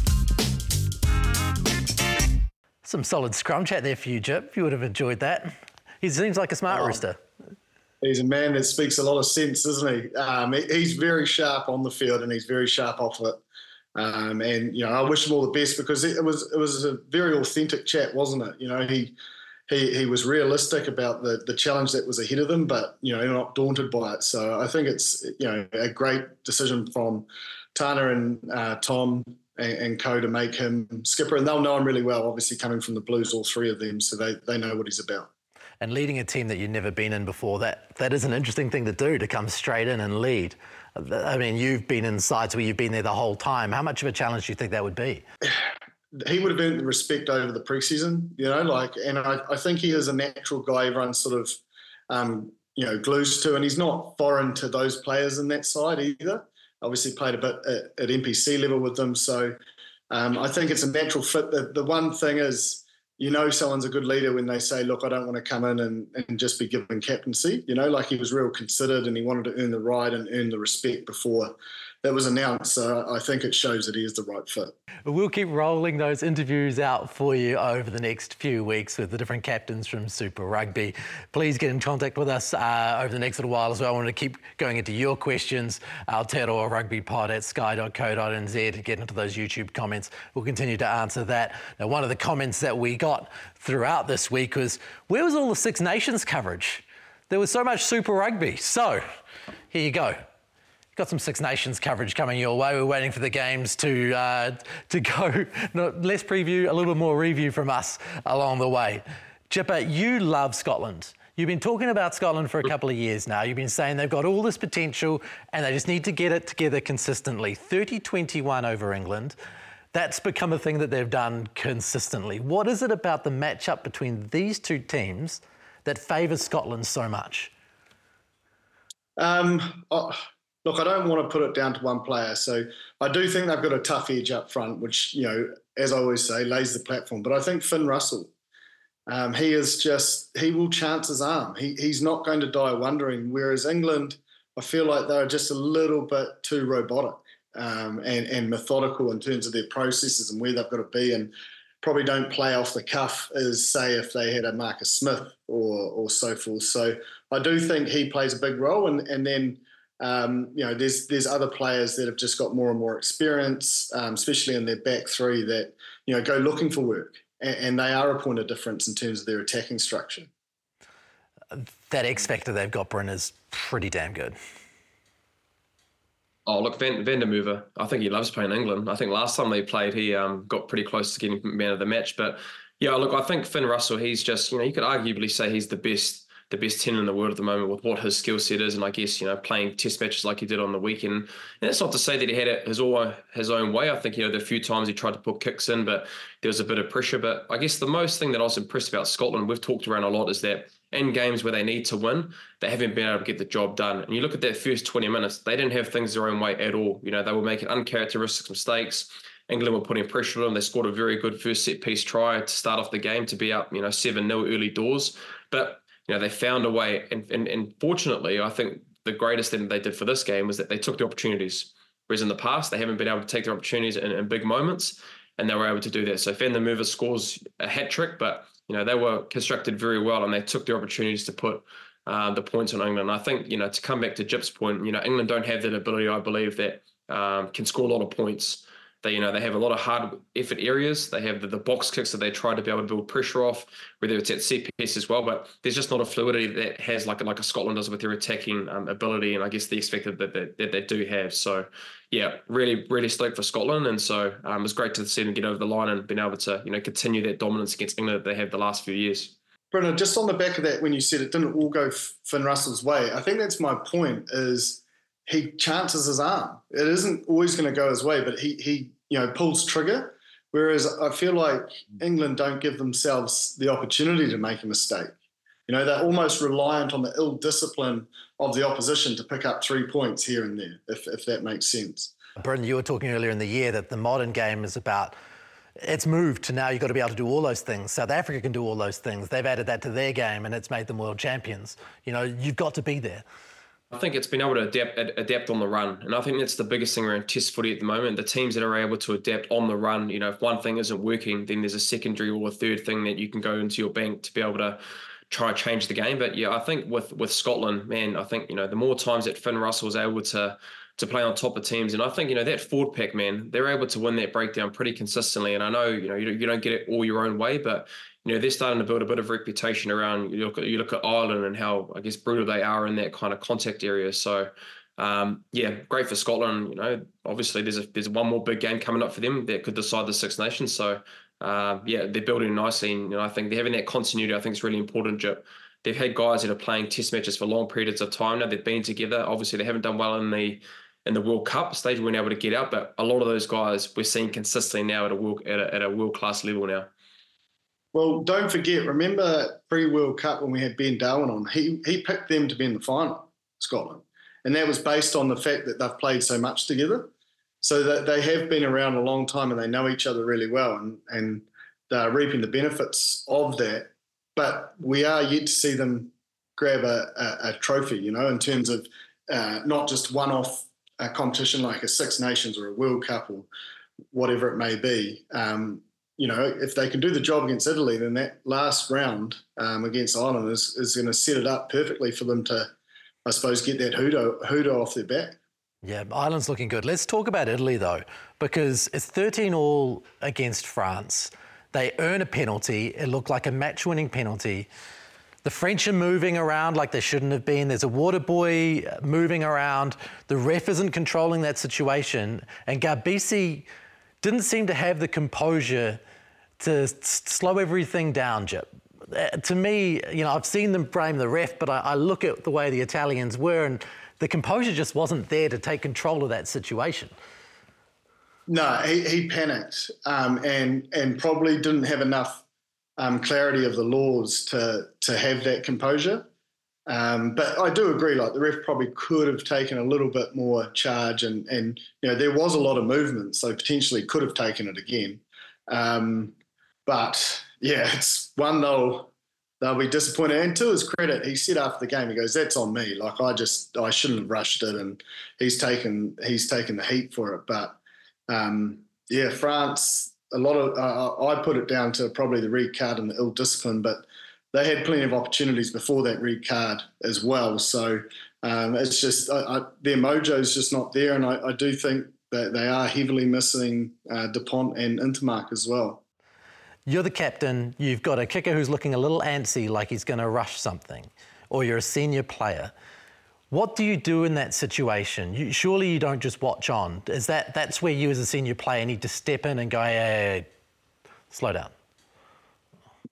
Some solid scrum chat there for you, Jip. You would have enjoyed that. He seems like a smart Oh. rooster. He's a man that speaks a lot of sense, isn't he? Um, he- he's very sharp on the field and he's very sharp off it. Um, and you know, I wish him all the best, because it was it was a very authentic chat, wasn't it? You know, he he he was realistic about the the challenge that was ahead of them, but you know, not daunted by it. So I think it's you know a great decision from Tana and uh, Tom and, and co to make him skipper, and they'll know him really well. Obviously, coming from the Blues, all three of them, so they they know what he's about. And leading a team that you've never been in before, that, that is an interesting thing to do, to come straight in and lead. I mean, you've been in sides where you've been there the whole time. How much of a challenge do you think that would be? He would have earned the respect over the preseason, you know, like, and I, I think he is a natural guy everyone sort of, um, you know, glues to, and he's not foreign to those players in that side either. Obviously played a bit at, at N P C level with them. So um, I think it's a natural fit. The, the one thing is, you know, someone's a good leader when they say, look, I don't want to come in and, and just be given captaincy, you know, like he was real considered and he wanted to earn the right and earn the respect before that was announced. So I think it shows that he is the right fit. We'll keep rolling those interviews out for you over the next few weeks with the different captains from Super Rugby. Please get in contact with us uh, over the next little while as well. I want to keep going into your questions. Aotearoa Rugby Pod at sky dot co dot n z. Get into those YouTube comments. We'll continue to answer that. Now, one of the comments that we got throughout this week was, where was all the Six Nations coverage? There was so much Super Rugby. So, here you go. Got some Six Nations coverage coming your way. We're waiting for the games to uh, to go. No, less preview, a little bit more review from us along the way. Jipper, you love Scotland. You've been talking about Scotland for a couple of years now. You've been saying they've got all this potential and they just need to get it together consistently. thirty twenty-one over England. That's become a thing that they've done consistently. What is it about the matchup between these two teams that favours Scotland so much? Um. Oh. Look, I don't want to put it down to one player. So I do think they've got a tough edge up front, which, you know, as I always say, lays the platform. But I think Finn Russell, um, he is just, he will chance his arm. He, he's not going to die wondering. Whereas England, I feel like they're just a little bit too robotic um, and, and methodical in terms of their processes and where they've got to be, and probably don't play off the cuff as, say, if they had a Marcus Smith or, or so forth. So I do think he plays a big role. And, and then, Um, you know, there's there's other players that have just got more and more experience, um, especially in their back three, that, you know, go looking for work, and, and they are a point of difference in terms of their attacking structure. That X factor they've got, Bryn, is pretty damn good. Oh, look, Van, Van der Merwe, I think he loves playing England. I think last time they played, he um, got pretty close to getting man of the match. But, Yeah, look, I think Finn Russell, he's just, you know, you could arguably say he's the best the best ten in the world at the moment with what his skill set is, and I guess, you know, playing test matches like he did on the weekend. And that's not to say that he had it his all his own way. I think, you know, the few times he tried to put kicks in, but there was a bit of pressure. But I guess the most thing that I was impressed about Scotland, we've talked around a lot, is that in games where they need to win, they haven't been able to get the job done. And you look at that first twenty minutes, they didn't have things their own way at all. You know, they were making uncharacteristic mistakes. England were putting pressure on them. They scored a very good first set piece try to start off the game to be up, you know, seven nil early doors. But, you know, they found a way. And, and, and fortunately, I think the greatest thing they did for this game was that they took the opportunities. Whereas in the past, they haven't been able to take their opportunities in, in big moments, and they were able to do that. So Van der Merwe scores a hat trick, but, you know, they were constructed very well, and they took their opportunities to put uh, the points on England. And I think, you know, to come back to Jip's point, you know, England don't have that ability, I believe, that um, can score a lot of points. They, you know, they have a lot of hard effort areas. They have the, the box kicks that they try to be able to build pressure off, whether it's at set piece as well. But there's just not a fluidity that has like, like a Scotland does with their attacking um, ability, and I guess the expected that, that, that they do have. So, yeah, really, really stoked for Scotland. And so um, it was great to see them get over the line and being able to, you know, continue that dominance against England that they have the last few years. Brendan, just on the back of that, when you said it didn't all go Finn Russell's way, I think that's my point, is he chances his arm. It isn't always going to go his way, but he, he, you know, pulls trigger. Whereas I feel like England don't give themselves the opportunity to make a mistake. You know, they're almost reliant on the ill discipline of the opposition to pick up three points here and there, if, if that makes sense. Brendan, you were talking earlier in the year that the modern game is about, it's moved to now you've got to be able to do all those things. South Africa can do all those things. They've added that to their game, and it's made them world champions. You know, you've got to be there. I think it's been able to adapt adapt on the run. And I think that's the biggest thing around Test footy at the moment. The teams that are able to adapt on the run, you know, if one thing isn't working, then there's a secondary or a third thing that you can go into your bank to be able to try and change the game. But yeah, I think with with Scotland, man, I think, you know, the more times that Finn Russell was able to to play on top of teams, and I think, you know, that forward pack, man, they're able to win that breakdown pretty consistently. And I know, you know, you don't, you don't get it all your own way, but you know, they're starting to build a bit of reputation around, you look at, you look at Ireland and how, I guess, brutal they are in that kind of contact area. So, um, yeah, great for Scotland. You know, obviously there's a, there's one more big game coming up for them that could decide the Six Nations. So, uh, yeah, they're building nicely. And, you know, I think they're having that continuity. I think it's really important, Jip. They've had guys that are playing test matches for long periods of time now. They've been together. Obviously, they haven't done well in the in the World Cup stage. We weren't able to get out, but a lot of those guys we're seeing consistently now at a world, at a, at a world-class level now. Well, don't forget, remember pre-World Cup when we had Ben Darwin on, he he picked them to be in the final, Scotland. And that was based on the fact that they've played so much together. So that they have been around a long time and they know each other really well, and, and they're reaping the benefits of that. But we are yet to see them grab a, a, a trophy, you know, in terms of uh, not just one-off uh, competition like a Six Nations or a World Cup or whatever it may be. Um, You know, if they can do the job against Italy, then that last round um, against Ireland is, is going to set it up perfectly for them to, I suppose, get that hoodoo, hoodoo off their back. Yeah, Ireland's looking good. Let's talk about Italy, though, because it's thirteen all against France. They earn a penalty. It looked like a match-winning penalty. The French are moving around like they shouldn't have been. There's a water boy moving around. The ref isn't controlling that situation. And Garbisi didn't seem to have the composure to slow everything down, Jip. Uh, to me, you know, I've seen them blame the ref, but I, I look at the way the Italians were, and the composure just wasn't there to take control of that situation. No, he, he panicked um, and and probably didn't have enough um, clarity of the laws to to have that composure. Um, but I do agree, like the ref probably could have taken a little bit more charge, and and you know there was a lot of movement, so potentially could have taken it again. Um, But, yeah, it's one, they'll, they'll be disappointed. And to his credit, he said after the game, he goes, that's on me. Like, I just, I shouldn't have rushed it. And he's taken, he's taken the heat for it. But, um, yeah, France, a lot of, uh, I put it down to probably the red card and the ill discipline, but they had plenty of opportunities before that red card as well. So um, it's just, I, I, their mojo's just not there. And I, I do think that they are heavily missing uh, Dupont and Intermark as well. You're the captain, you've got a kicker who's looking a little antsy, like he's going to rush something, or you're a senior player. What do you do in that situation? You, surely you don't just watch on. Is that that's where you as a senior player need to step in and go, hey, hey, hey, slow down?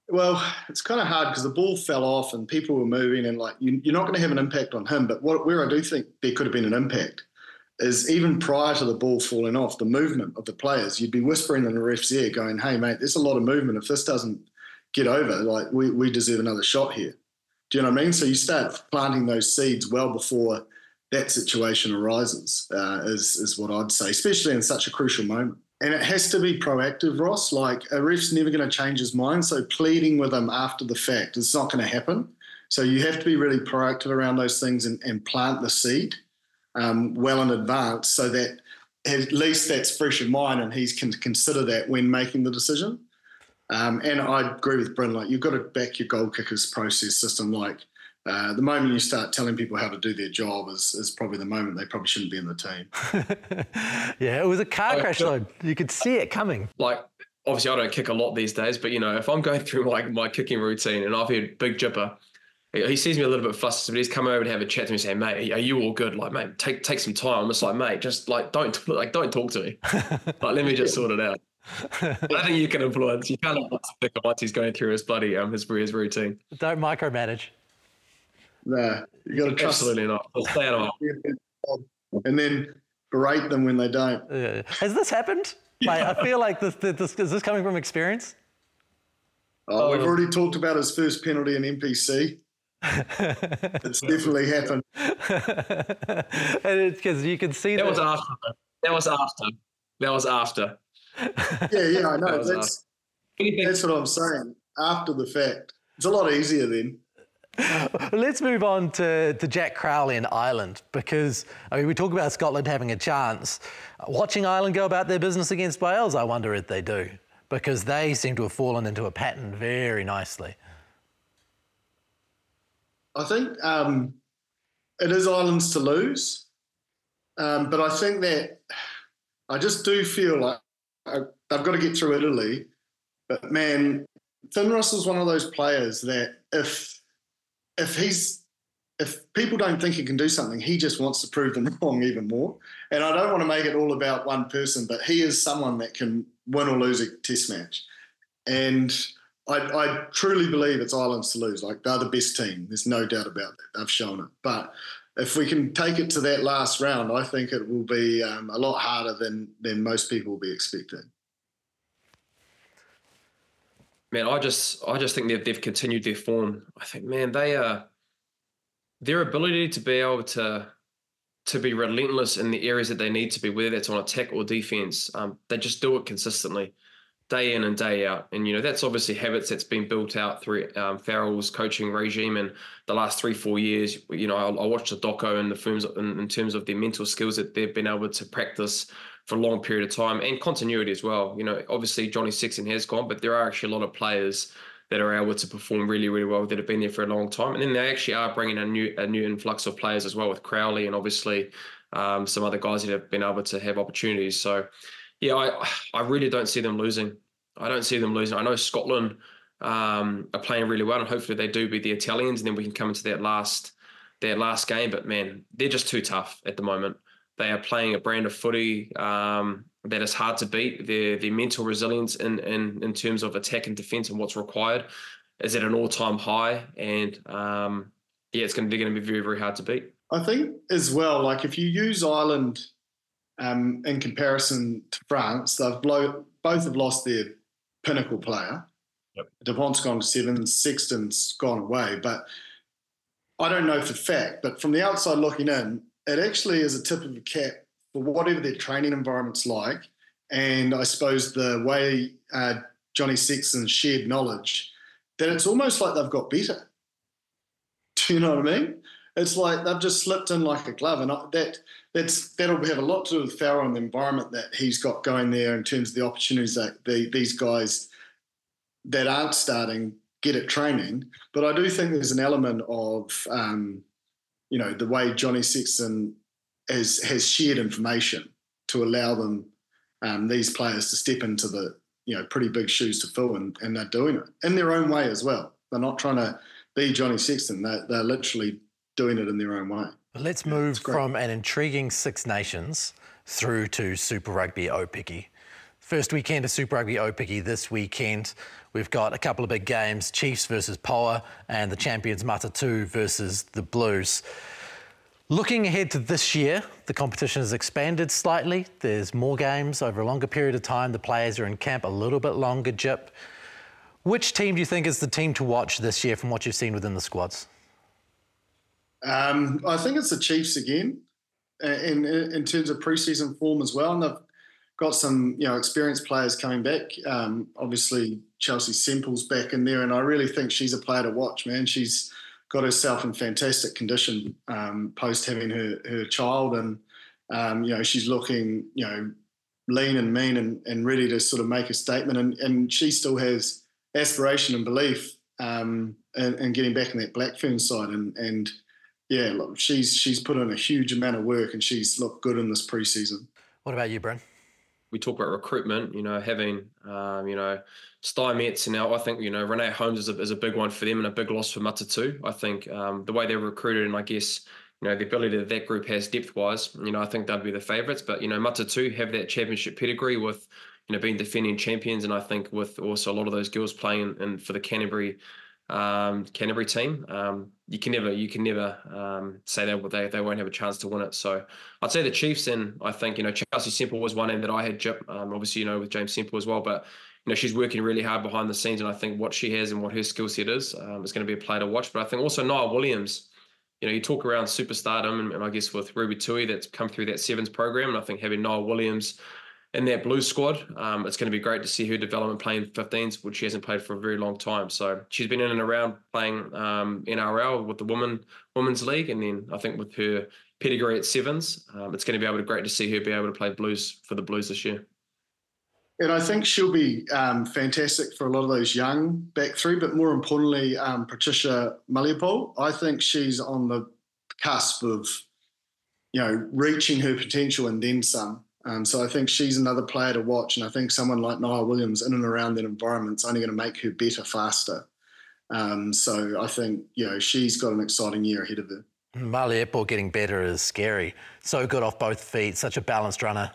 Well, it's kind of hard because the ball fell off and people were moving, and like you, you're not going to have an impact on him. But what, where I do think there could have been an impact is even prior to the ball falling off, the movement of the players. You'd be whispering in the ref's ear going, hey, mate, there's a lot of movement. If this doesn't get over, like we, we deserve another shot here. Do you know what I mean? So you start planting those seeds well before that situation arises, uh, is, is what I'd say, especially in such a crucial moment. And it has to be proactive, Ross. Like, a ref's never going to change his mind, so pleading with him after the fact is not going to happen. So you have to be really proactive around those things and, and plant the seed um, well in advance so that at least that's fresh in mind and he can consider that when making the decision. Um, and I agree with Bryn, like, you've got to back your goal kickers process system. Like, Uh, the moment you start telling people how to do their job is, is probably the moment they probably shouldn't be in the team. Yeah, it was a car crash though. You could see it coming. Like, obviously I don't kick a lot these days, but, you know, if I'm going through like my kicking routine and I've heard Big Jipper, he sees me a little bit flustered, but he's come over to have a chat to me saying, mate, are you all good? Like, mate, take take some time. I'm just like, mate, just like, don't like, don't talk to me. Like, let me just sort it out. But I think you can influence. You can't pick up once he's going through his bloody, um, his, his routine. Don't micromanage. Nah, you got to trust. Absolutely not. I'll stay out of it. And then berate them when they don't. Yeah. Has this happened? Like, I feel like this, this is this coming from experience? Oh, we've already talked about his first penalty in N P C. It's definitely happened. And it's because you can see that. That was after. That was after. That was after. Yeah, yeah, I know. That That's, that's what I'm saying. After the fact. It's a lot easier then. Let's move on to, to Jack Crowley and Ireland, because, I mean, we talk about Scotland having a chance. Watching Ireland go about their business against Wales, I wonder if they do, because they seem to have fallen into a pattern very nicely. I think um, it is Ireland's to lose, um, but I think that I just do feel like I, they've got to get through Italy. But, man, Finn Russell's one of those players that if... If he's, if people don't think he can do something, he just wants to prove them wrong even more. And I don't want to make it all about one person, but he is someone that can win or lose a test match. And I, I truly believe it's Ireland's to lose. Like, they're the best team. There's no doubt about that. They've shown it. But if we can take it to that last round, I think it will be um, a lot harder than than most people will be expecting. Man, I just, I just think they've they've continued their form. I think, man, they are their ability to be able to to be relentless in the areas that they need to be, whether that's on attack or defense. Um, they just do it consistently, day in and day out. And you know, that's obviously habits that's been built out through um, Farrell's coaching regime in the last three, four years. You know, I, I watched the doco and the films in, in terms of their mental skills that they've been able to practice for a long period of time, and continuity as well. You know, obviously Johnny Sexton has gone, but there are actually a lot of players that are able to perform really, really well that have been there for a long time. And then they actually are bringing a new a new influx of players as well with Crowley and obviously um, some other guys that have been able to have opportunities. So, yeah, I I really don't see them losing. I don't see them losing. I know Scotland um, are playing really well, and hopefully they do beat the Italians, and then we can come into that last that last game. But man, they're just too tough at the moment. They are playing a brand of footy um, that is hard to beat. Their their mental resilience in, in in terms of attack and defence and what's required is at an all-time high. And um, yeah, it's going to, they're going to be very, very hard to beat. I think as well, like if you use Ireland um, in comparison to France, they've blow, both have lost their pinnacle player. Yep. Dupont's gone to seven, Sexton's gone away. But I don't know for fact, but from the outside looking in, it actually is a tip of the cap for whatever their training environment's like, and I suppose the way uh, Johnny Sexton shared knowledge, that it's almost like they've got better. Do you know what I mean? It's like they've just slipped in like a glove, and that that's that'll have a lot to do with Farrell and the environment that he's got going there in terms of the opportunities that the, these guys that aren't starting get at training. But I do think there's an element of um, you know, the way Johnny Sexton has has shared information to allow them, um, these players to step into the, you know, pretty big shoes to fill, and, and they're doing it in their own way as well. They're not trying to be Johnny Sexton. They're, they're literally doing it in their own way. Let's move from an intriguing Six Nations through to Super Rugby Aupiki. First weekend of Super Rugby Aupiki this weekend. We've got a couple of big games, Chiefs versus Poa and the champions Matatu versus the Blues. Looking ahead to this year, the competition has expanded slightly. There's more games over a longer period of time. The players are in camp a little bit longer, Jip. Which team do you think is the team to watch this year from what you've seen within the squads? Um, I think it's the Chiefs again in, in, in terms of pre-season form as well. And they've got some, you know, experienced players coming back. Um, obviously, Chelsea Semple's back in there, and I really think she's a player to watch, man. She's got herself in fantastic condition um, post having her, her child, and, um, you know, she's looking, you know, lean and mean and, and ready to sort of make a statement. And, and she still has aspiration and belief um, in, in getting back in that Black Fern side. And, and yeah, look, she's she's put in a huge amount of work, and she's looked good in this pre-season. What about you, Bryn? We talk about recruitment, you know, having, um, you know, Steinmetz, and now I think, you know, Renee Holmes is a, is a big one for them and a big loss for Matatu. I think um, the way they're recruited, and I guess, you know, the ability that that group has depth-wise, you know, I think they'd be the favourites. But, you know, Matatu have that championship pedigree with, you know, being defending champions, and I think with also a lot of those girls playing in, in for the Canterbury um, Canterbury team, um, you can never you can never um, say that they they won't have a chance to win it. So I'd say the Chiefs, and I think, you know, Chelsea Semple was one name that I had, Jip, um, obviously, you know, with James Semple as well, but, you know, she's working really hard behind the scenes, and I think what she has and what her skill set is um, is going to be a player to watch. But I think also Niall Williams, you know, you talk around superstardom, and, and I guess with Ruby Tui that's come through that Sevens program, and I think having Niall Williams in that Blues squad, um, it's going to be great to see her development playing fifteens, which she hasn't played for a very long time. So she's been in and around playing um, N R L with the women women's league, and then I think with her pedigree at sevens, um, it's going to be able to great to see her be able to play Blues for the Blues this year. And I think she'll be um, fantastic for a lot of those young back three, but more importantly, um, Patricia Maliapol. I think she's on the cusp of, you know, reaching her potential and then some. Um, so I think she's another player to watch, and I think someone like Niall Williams in and around that environment is only going to make her better faster. Um, so I think, you know, she's got an exciting year ahead of her. Maliapol getting better is scary. So good off both feet, such a balanced runner.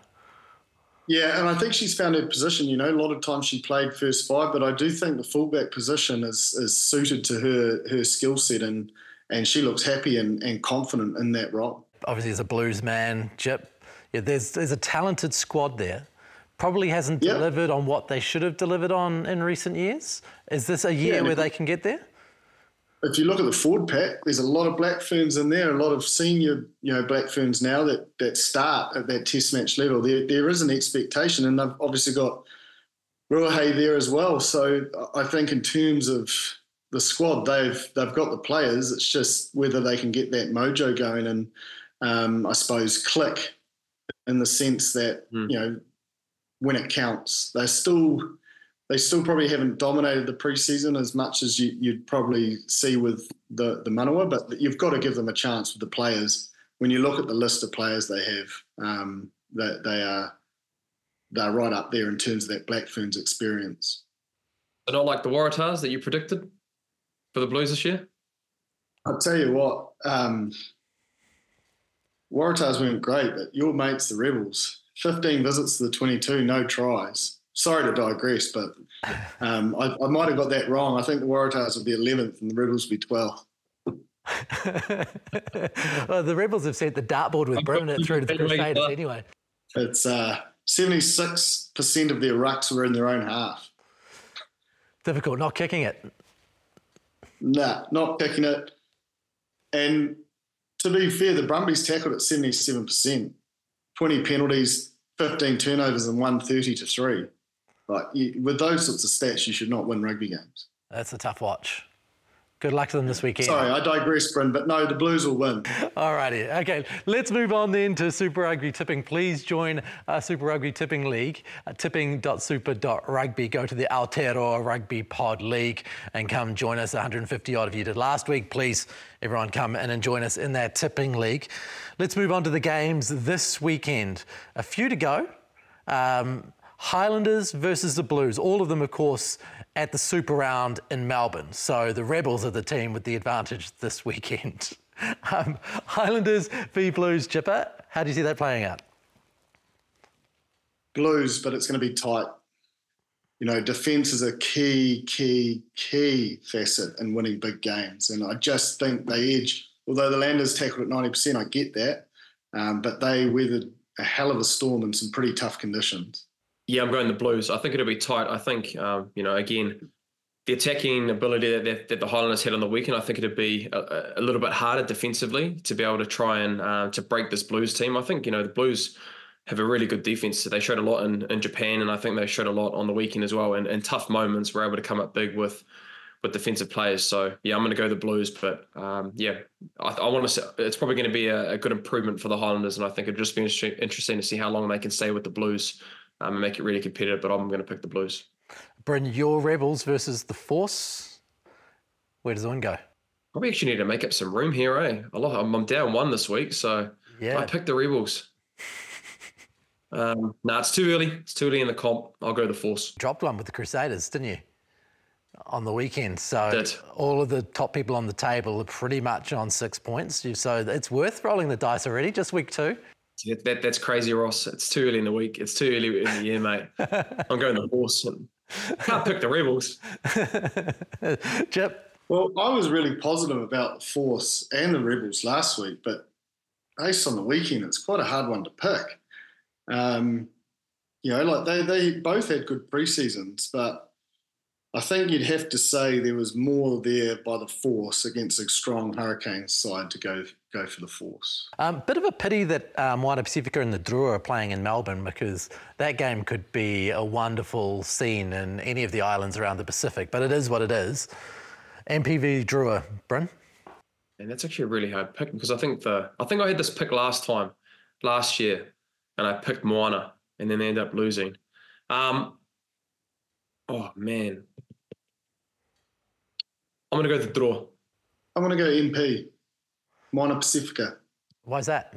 Yeah, and I think she's found her position. You know, a lot of times she played first five, but I do think the fullback position is is suited to her her skill set, and and she looks happy and, and confident in that role. Obviously, as a Blues man, Jip, yeah, there's there's a talented squad there. Probably hasn't yeah. delivered on what they should have delivered on in recent years. Is this a year yeah, where they can get there? If you look at the forward pack, there's a lot of Black Ferns in there, a lot of senior, you know, Black Ferns now that that start at that Test match level. There, there is an expectation, and they've obviously got Ruahei there as well. So I think in terms of the squad, they've they've got the players. It's just whether they can get that mojo going, and um, I suppose click in the sense that mm. you know, when it counts, they're still. They still probably haven't dominated the preseason as much as you, you'd probably see with the, the Manawa, but you've got to give them a chance with the players. When you look at the list of players they have, um, they, they are they're right up there in terms of that Black Ferns experience. They're not like the Waratahs that you predicted for the Blues this year? I'll tell you what, um, Waratahs weren't great, but your mates, the Rebels, fifteen visits to the twenty-two, no tries. Sorry to digress, but um, I, I might have got that wrong. I think the Waratahs would be eleventh and the Rebels would be twelfth. Well, the Rebels have sent the dartboard with Brimnet through to the Crusaders anyway. It's uh, seventy-six percent of their rucks were in their own half. Difficult, not kicking it. Nah, not kicking it. And to be fair, the Brumbies tackled at seventy-seven percent. twenty penalties, fifteen turnovers and one thirty to three. Like you, with those sorts of stats, you should not win rugby games. That's a tough watch. Good luck to them this weekend. Sorry, I digress, Bryn, but no, the Blues will win. All righty. Okay, let's move on then to Super Rugby Tipping. Please join our Super Rugby Tipping League, uh, tipping dot super dot rugby. Go to the Aotearoa Rugby Pod League and come join us. one hundred fifty odd of you did last week. Please, everyone, come in and join us in that tipping league. Let's move on to the games this weekend. A few to go. Um, Highlanders versus the Blues. All of them, of course, at the Super Round in Melbourne. So the Rebels are the team with the advantage this weekend. Um, Highlanders v Blues, Chipper. How do you see that playing out? Blues, but it's going to be tight. You know, defence is a key, key, key facet in winning big games. And I just think they edge, although the Landers tackled at ninety percent, I get that. Um, but they weathered a hell of a storm in some pretty tough conditions. Yeah, I'm going the Blues. I think it'll be tight. I think, um, you know, again, the attacking ability that, that, that the Highlanders had on the weekend, I think it'd be a, a little bit harder defensively to be able to try and uh, to break this Blues team. I think, you know, the Blues have a really good defense. So they showed a lot in, in Japan, and I think they showed a lot on the weekend as well. And in tough moments, we're able to come up big with with defensive players. So, yeah, I'm going to go the Blues. But, um, yeah, I, I want to say it's probably going to be a, a good improvement for the Highlanders, and I think it'd just be interesting to see how long they can stay with the Blues um, and make it really competitive. But I'm going to pick the Blues. Bryn, your Rebels versus the Force. Where does the win go? Probably actually need to make up some room here, eh? A lot, I'm, I'm down one this week, so yeah. I picked the Rebels. um, no, nah, it's too early. It's too early in the comp. I'll go the Force. Dropped one with the Crusaders, didn't you? On the weekend. So Did. all of the top people on the table are pretty much on six points. So it's worth rolling the dice already, just week two. Yeah, that, that's crazy, Ross. It's too early in the week. It's too early in the year, mate. I'm going the Force. And can't pick the Rebels. Chip? Well, I was really positive about the Force and the Rebels last week, but based on the weekend, it's quite a hard one to pick. Um, you know, like they, they both had good pre-seasons, but I think you'd have to say there was more there by the Force against a strong Hurricanes side to go go for the Force. Um, bit of a pity that um, Moana Pacifica and the Drua are playing in Melbourne, because that game could be a wonderful scene in any of the islands around the Pacific, but it is what it is. M P V Drua, Bryn? And that's actually a really hard pick, because I think the I think I had this pick last time, last year, and I picked Moana, and then they ended up losing. Um, oh, man. I'm going to go the draw. I'm going to go M P, Moana Pacifica. Why is that?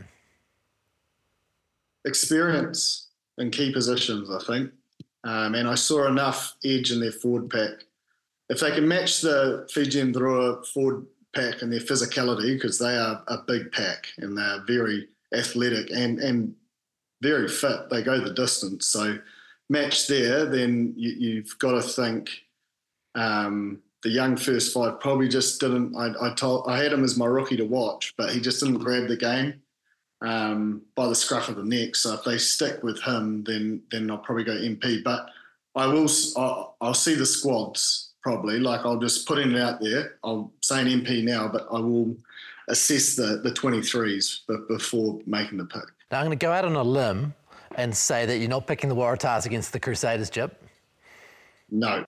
Experience in key positions, I think. Um, and I saw enough edge in their forward pack. If they can match the Fijian Drua forward pack and their physicality, because they are a big pack and they're very athletic and, and very fit, they go the distance. So match there, then you, you've got to think um, the young first five probably just didn't. I, I told I had him as my rookie to watch, but he just didn't grab the game um, by the scruff of the neck. So if they stick with him, then then I'll probably go M P. But I will. I'll, I'll see the squads probably. Like I'll just put it out there. I'll say an M P now, but I will assess the the twenty-threes before making the pick. Now I'm going to go out on a limb and say that you're not picking the Waratahs against the Crusaders, Jip. No.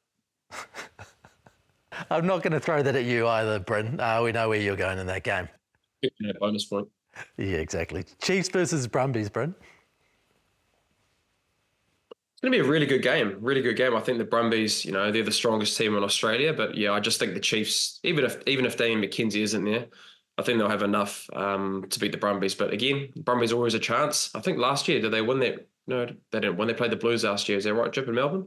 I'm not going to throw that at you either, Bryn. Uh, we know where you're going in that game. Yeah, bonus point. Yeah, exactly. Chiefs versus Brumbies, Bryn. It's going to be a really good game, really good game. I think the Brumbies, you know, they're the strongest team in Australia, but yeah, I just think the Chiefs, even if even if Damian McKenzie isn't there, I think they'll have enough um, to beat the Brumbies. But again, Brumbies always a chance. I think last year, did they win that? No, they didn't. When they played the Blues last year, is that right, Jip, in Melbourne?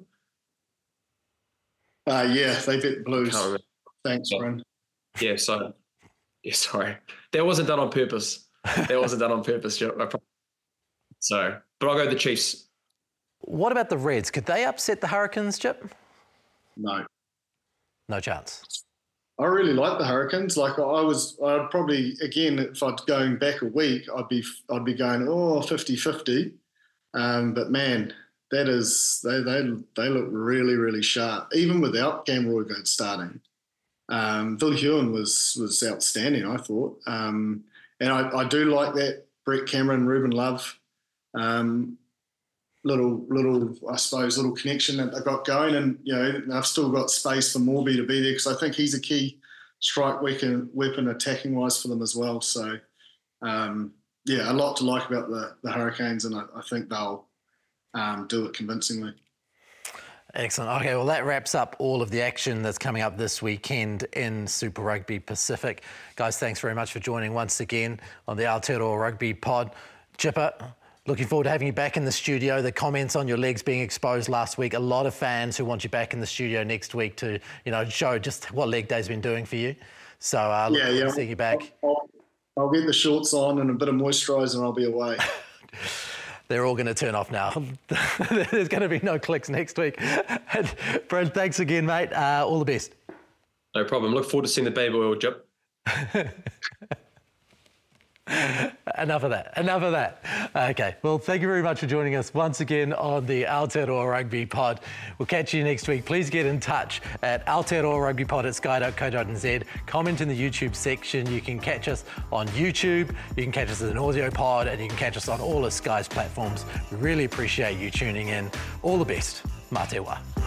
Uh, yeah, they beat the Blues. Thanks, yeah. Bryn. Yeah, so, yeah, sorry. That wasn't done on purpose. That wasn't done on purpose, Jip. So, but I'll go the Chiefs. What about the Reds? Could they upset the Hurricanes, Chip? No. No chance. I really like the Hurricanes. Like I was, I'd probably, again, if I'd going back a week, I'd be I'd be going, oh, fifty-fifty. Um, but man, that is, they they they look really, really sharp, even without Cam Roigard starting. Um, Vilhuyen was was outstanding, I thought. Um, and I, I do like that Brett Cameron, Ruben Love, um, little, little, I suppose, little connection that they got going. And, you know, they've still got space for Morby to be there, because I think he's a key strike weapon, weapon attacking-wise for them as well. So, um, yeah, a lot to like about the, the Hurricanes, and I, I think they'll um, do it convincingly. Excellent. Okay, well, that wraps up all of the action that's coming up this weekend in Super Rugby Pacific. Guys, thanks very much for joining once again on the Aotearoa Rugby Pod. Chipper, looking forward to having you back in the studio. The comments on your legs being exposed last week, a lot of fans who want you back in the studio next week to, you know, show just what leg day's been doing for you. So uh, look yeah, forward yeah. to seeing you back. I'll, I'll get the shorts on and a bit of moisturiser and I'll be away. they're all going to turn off now. There's going to be no clicks next week. And Brent, thanks again, mate. Uh, all the best. No problem. Look forward to seeing the baby oil drip. Enough of that. Enough of that. Okay. Well, thank you very much for joining us once again on the Aotearoa Rugby Pod. We'll catch you next week. Please get in touch at Aotearoa Rugby Pod at sky dot co dot n z. Comment in the YouTube section. You can catch us on YouTube. You can catch us as an audio pod, and you can catch us on all of Sky's platforms. We really appreciate you tuning in. All the best. Mā te wā.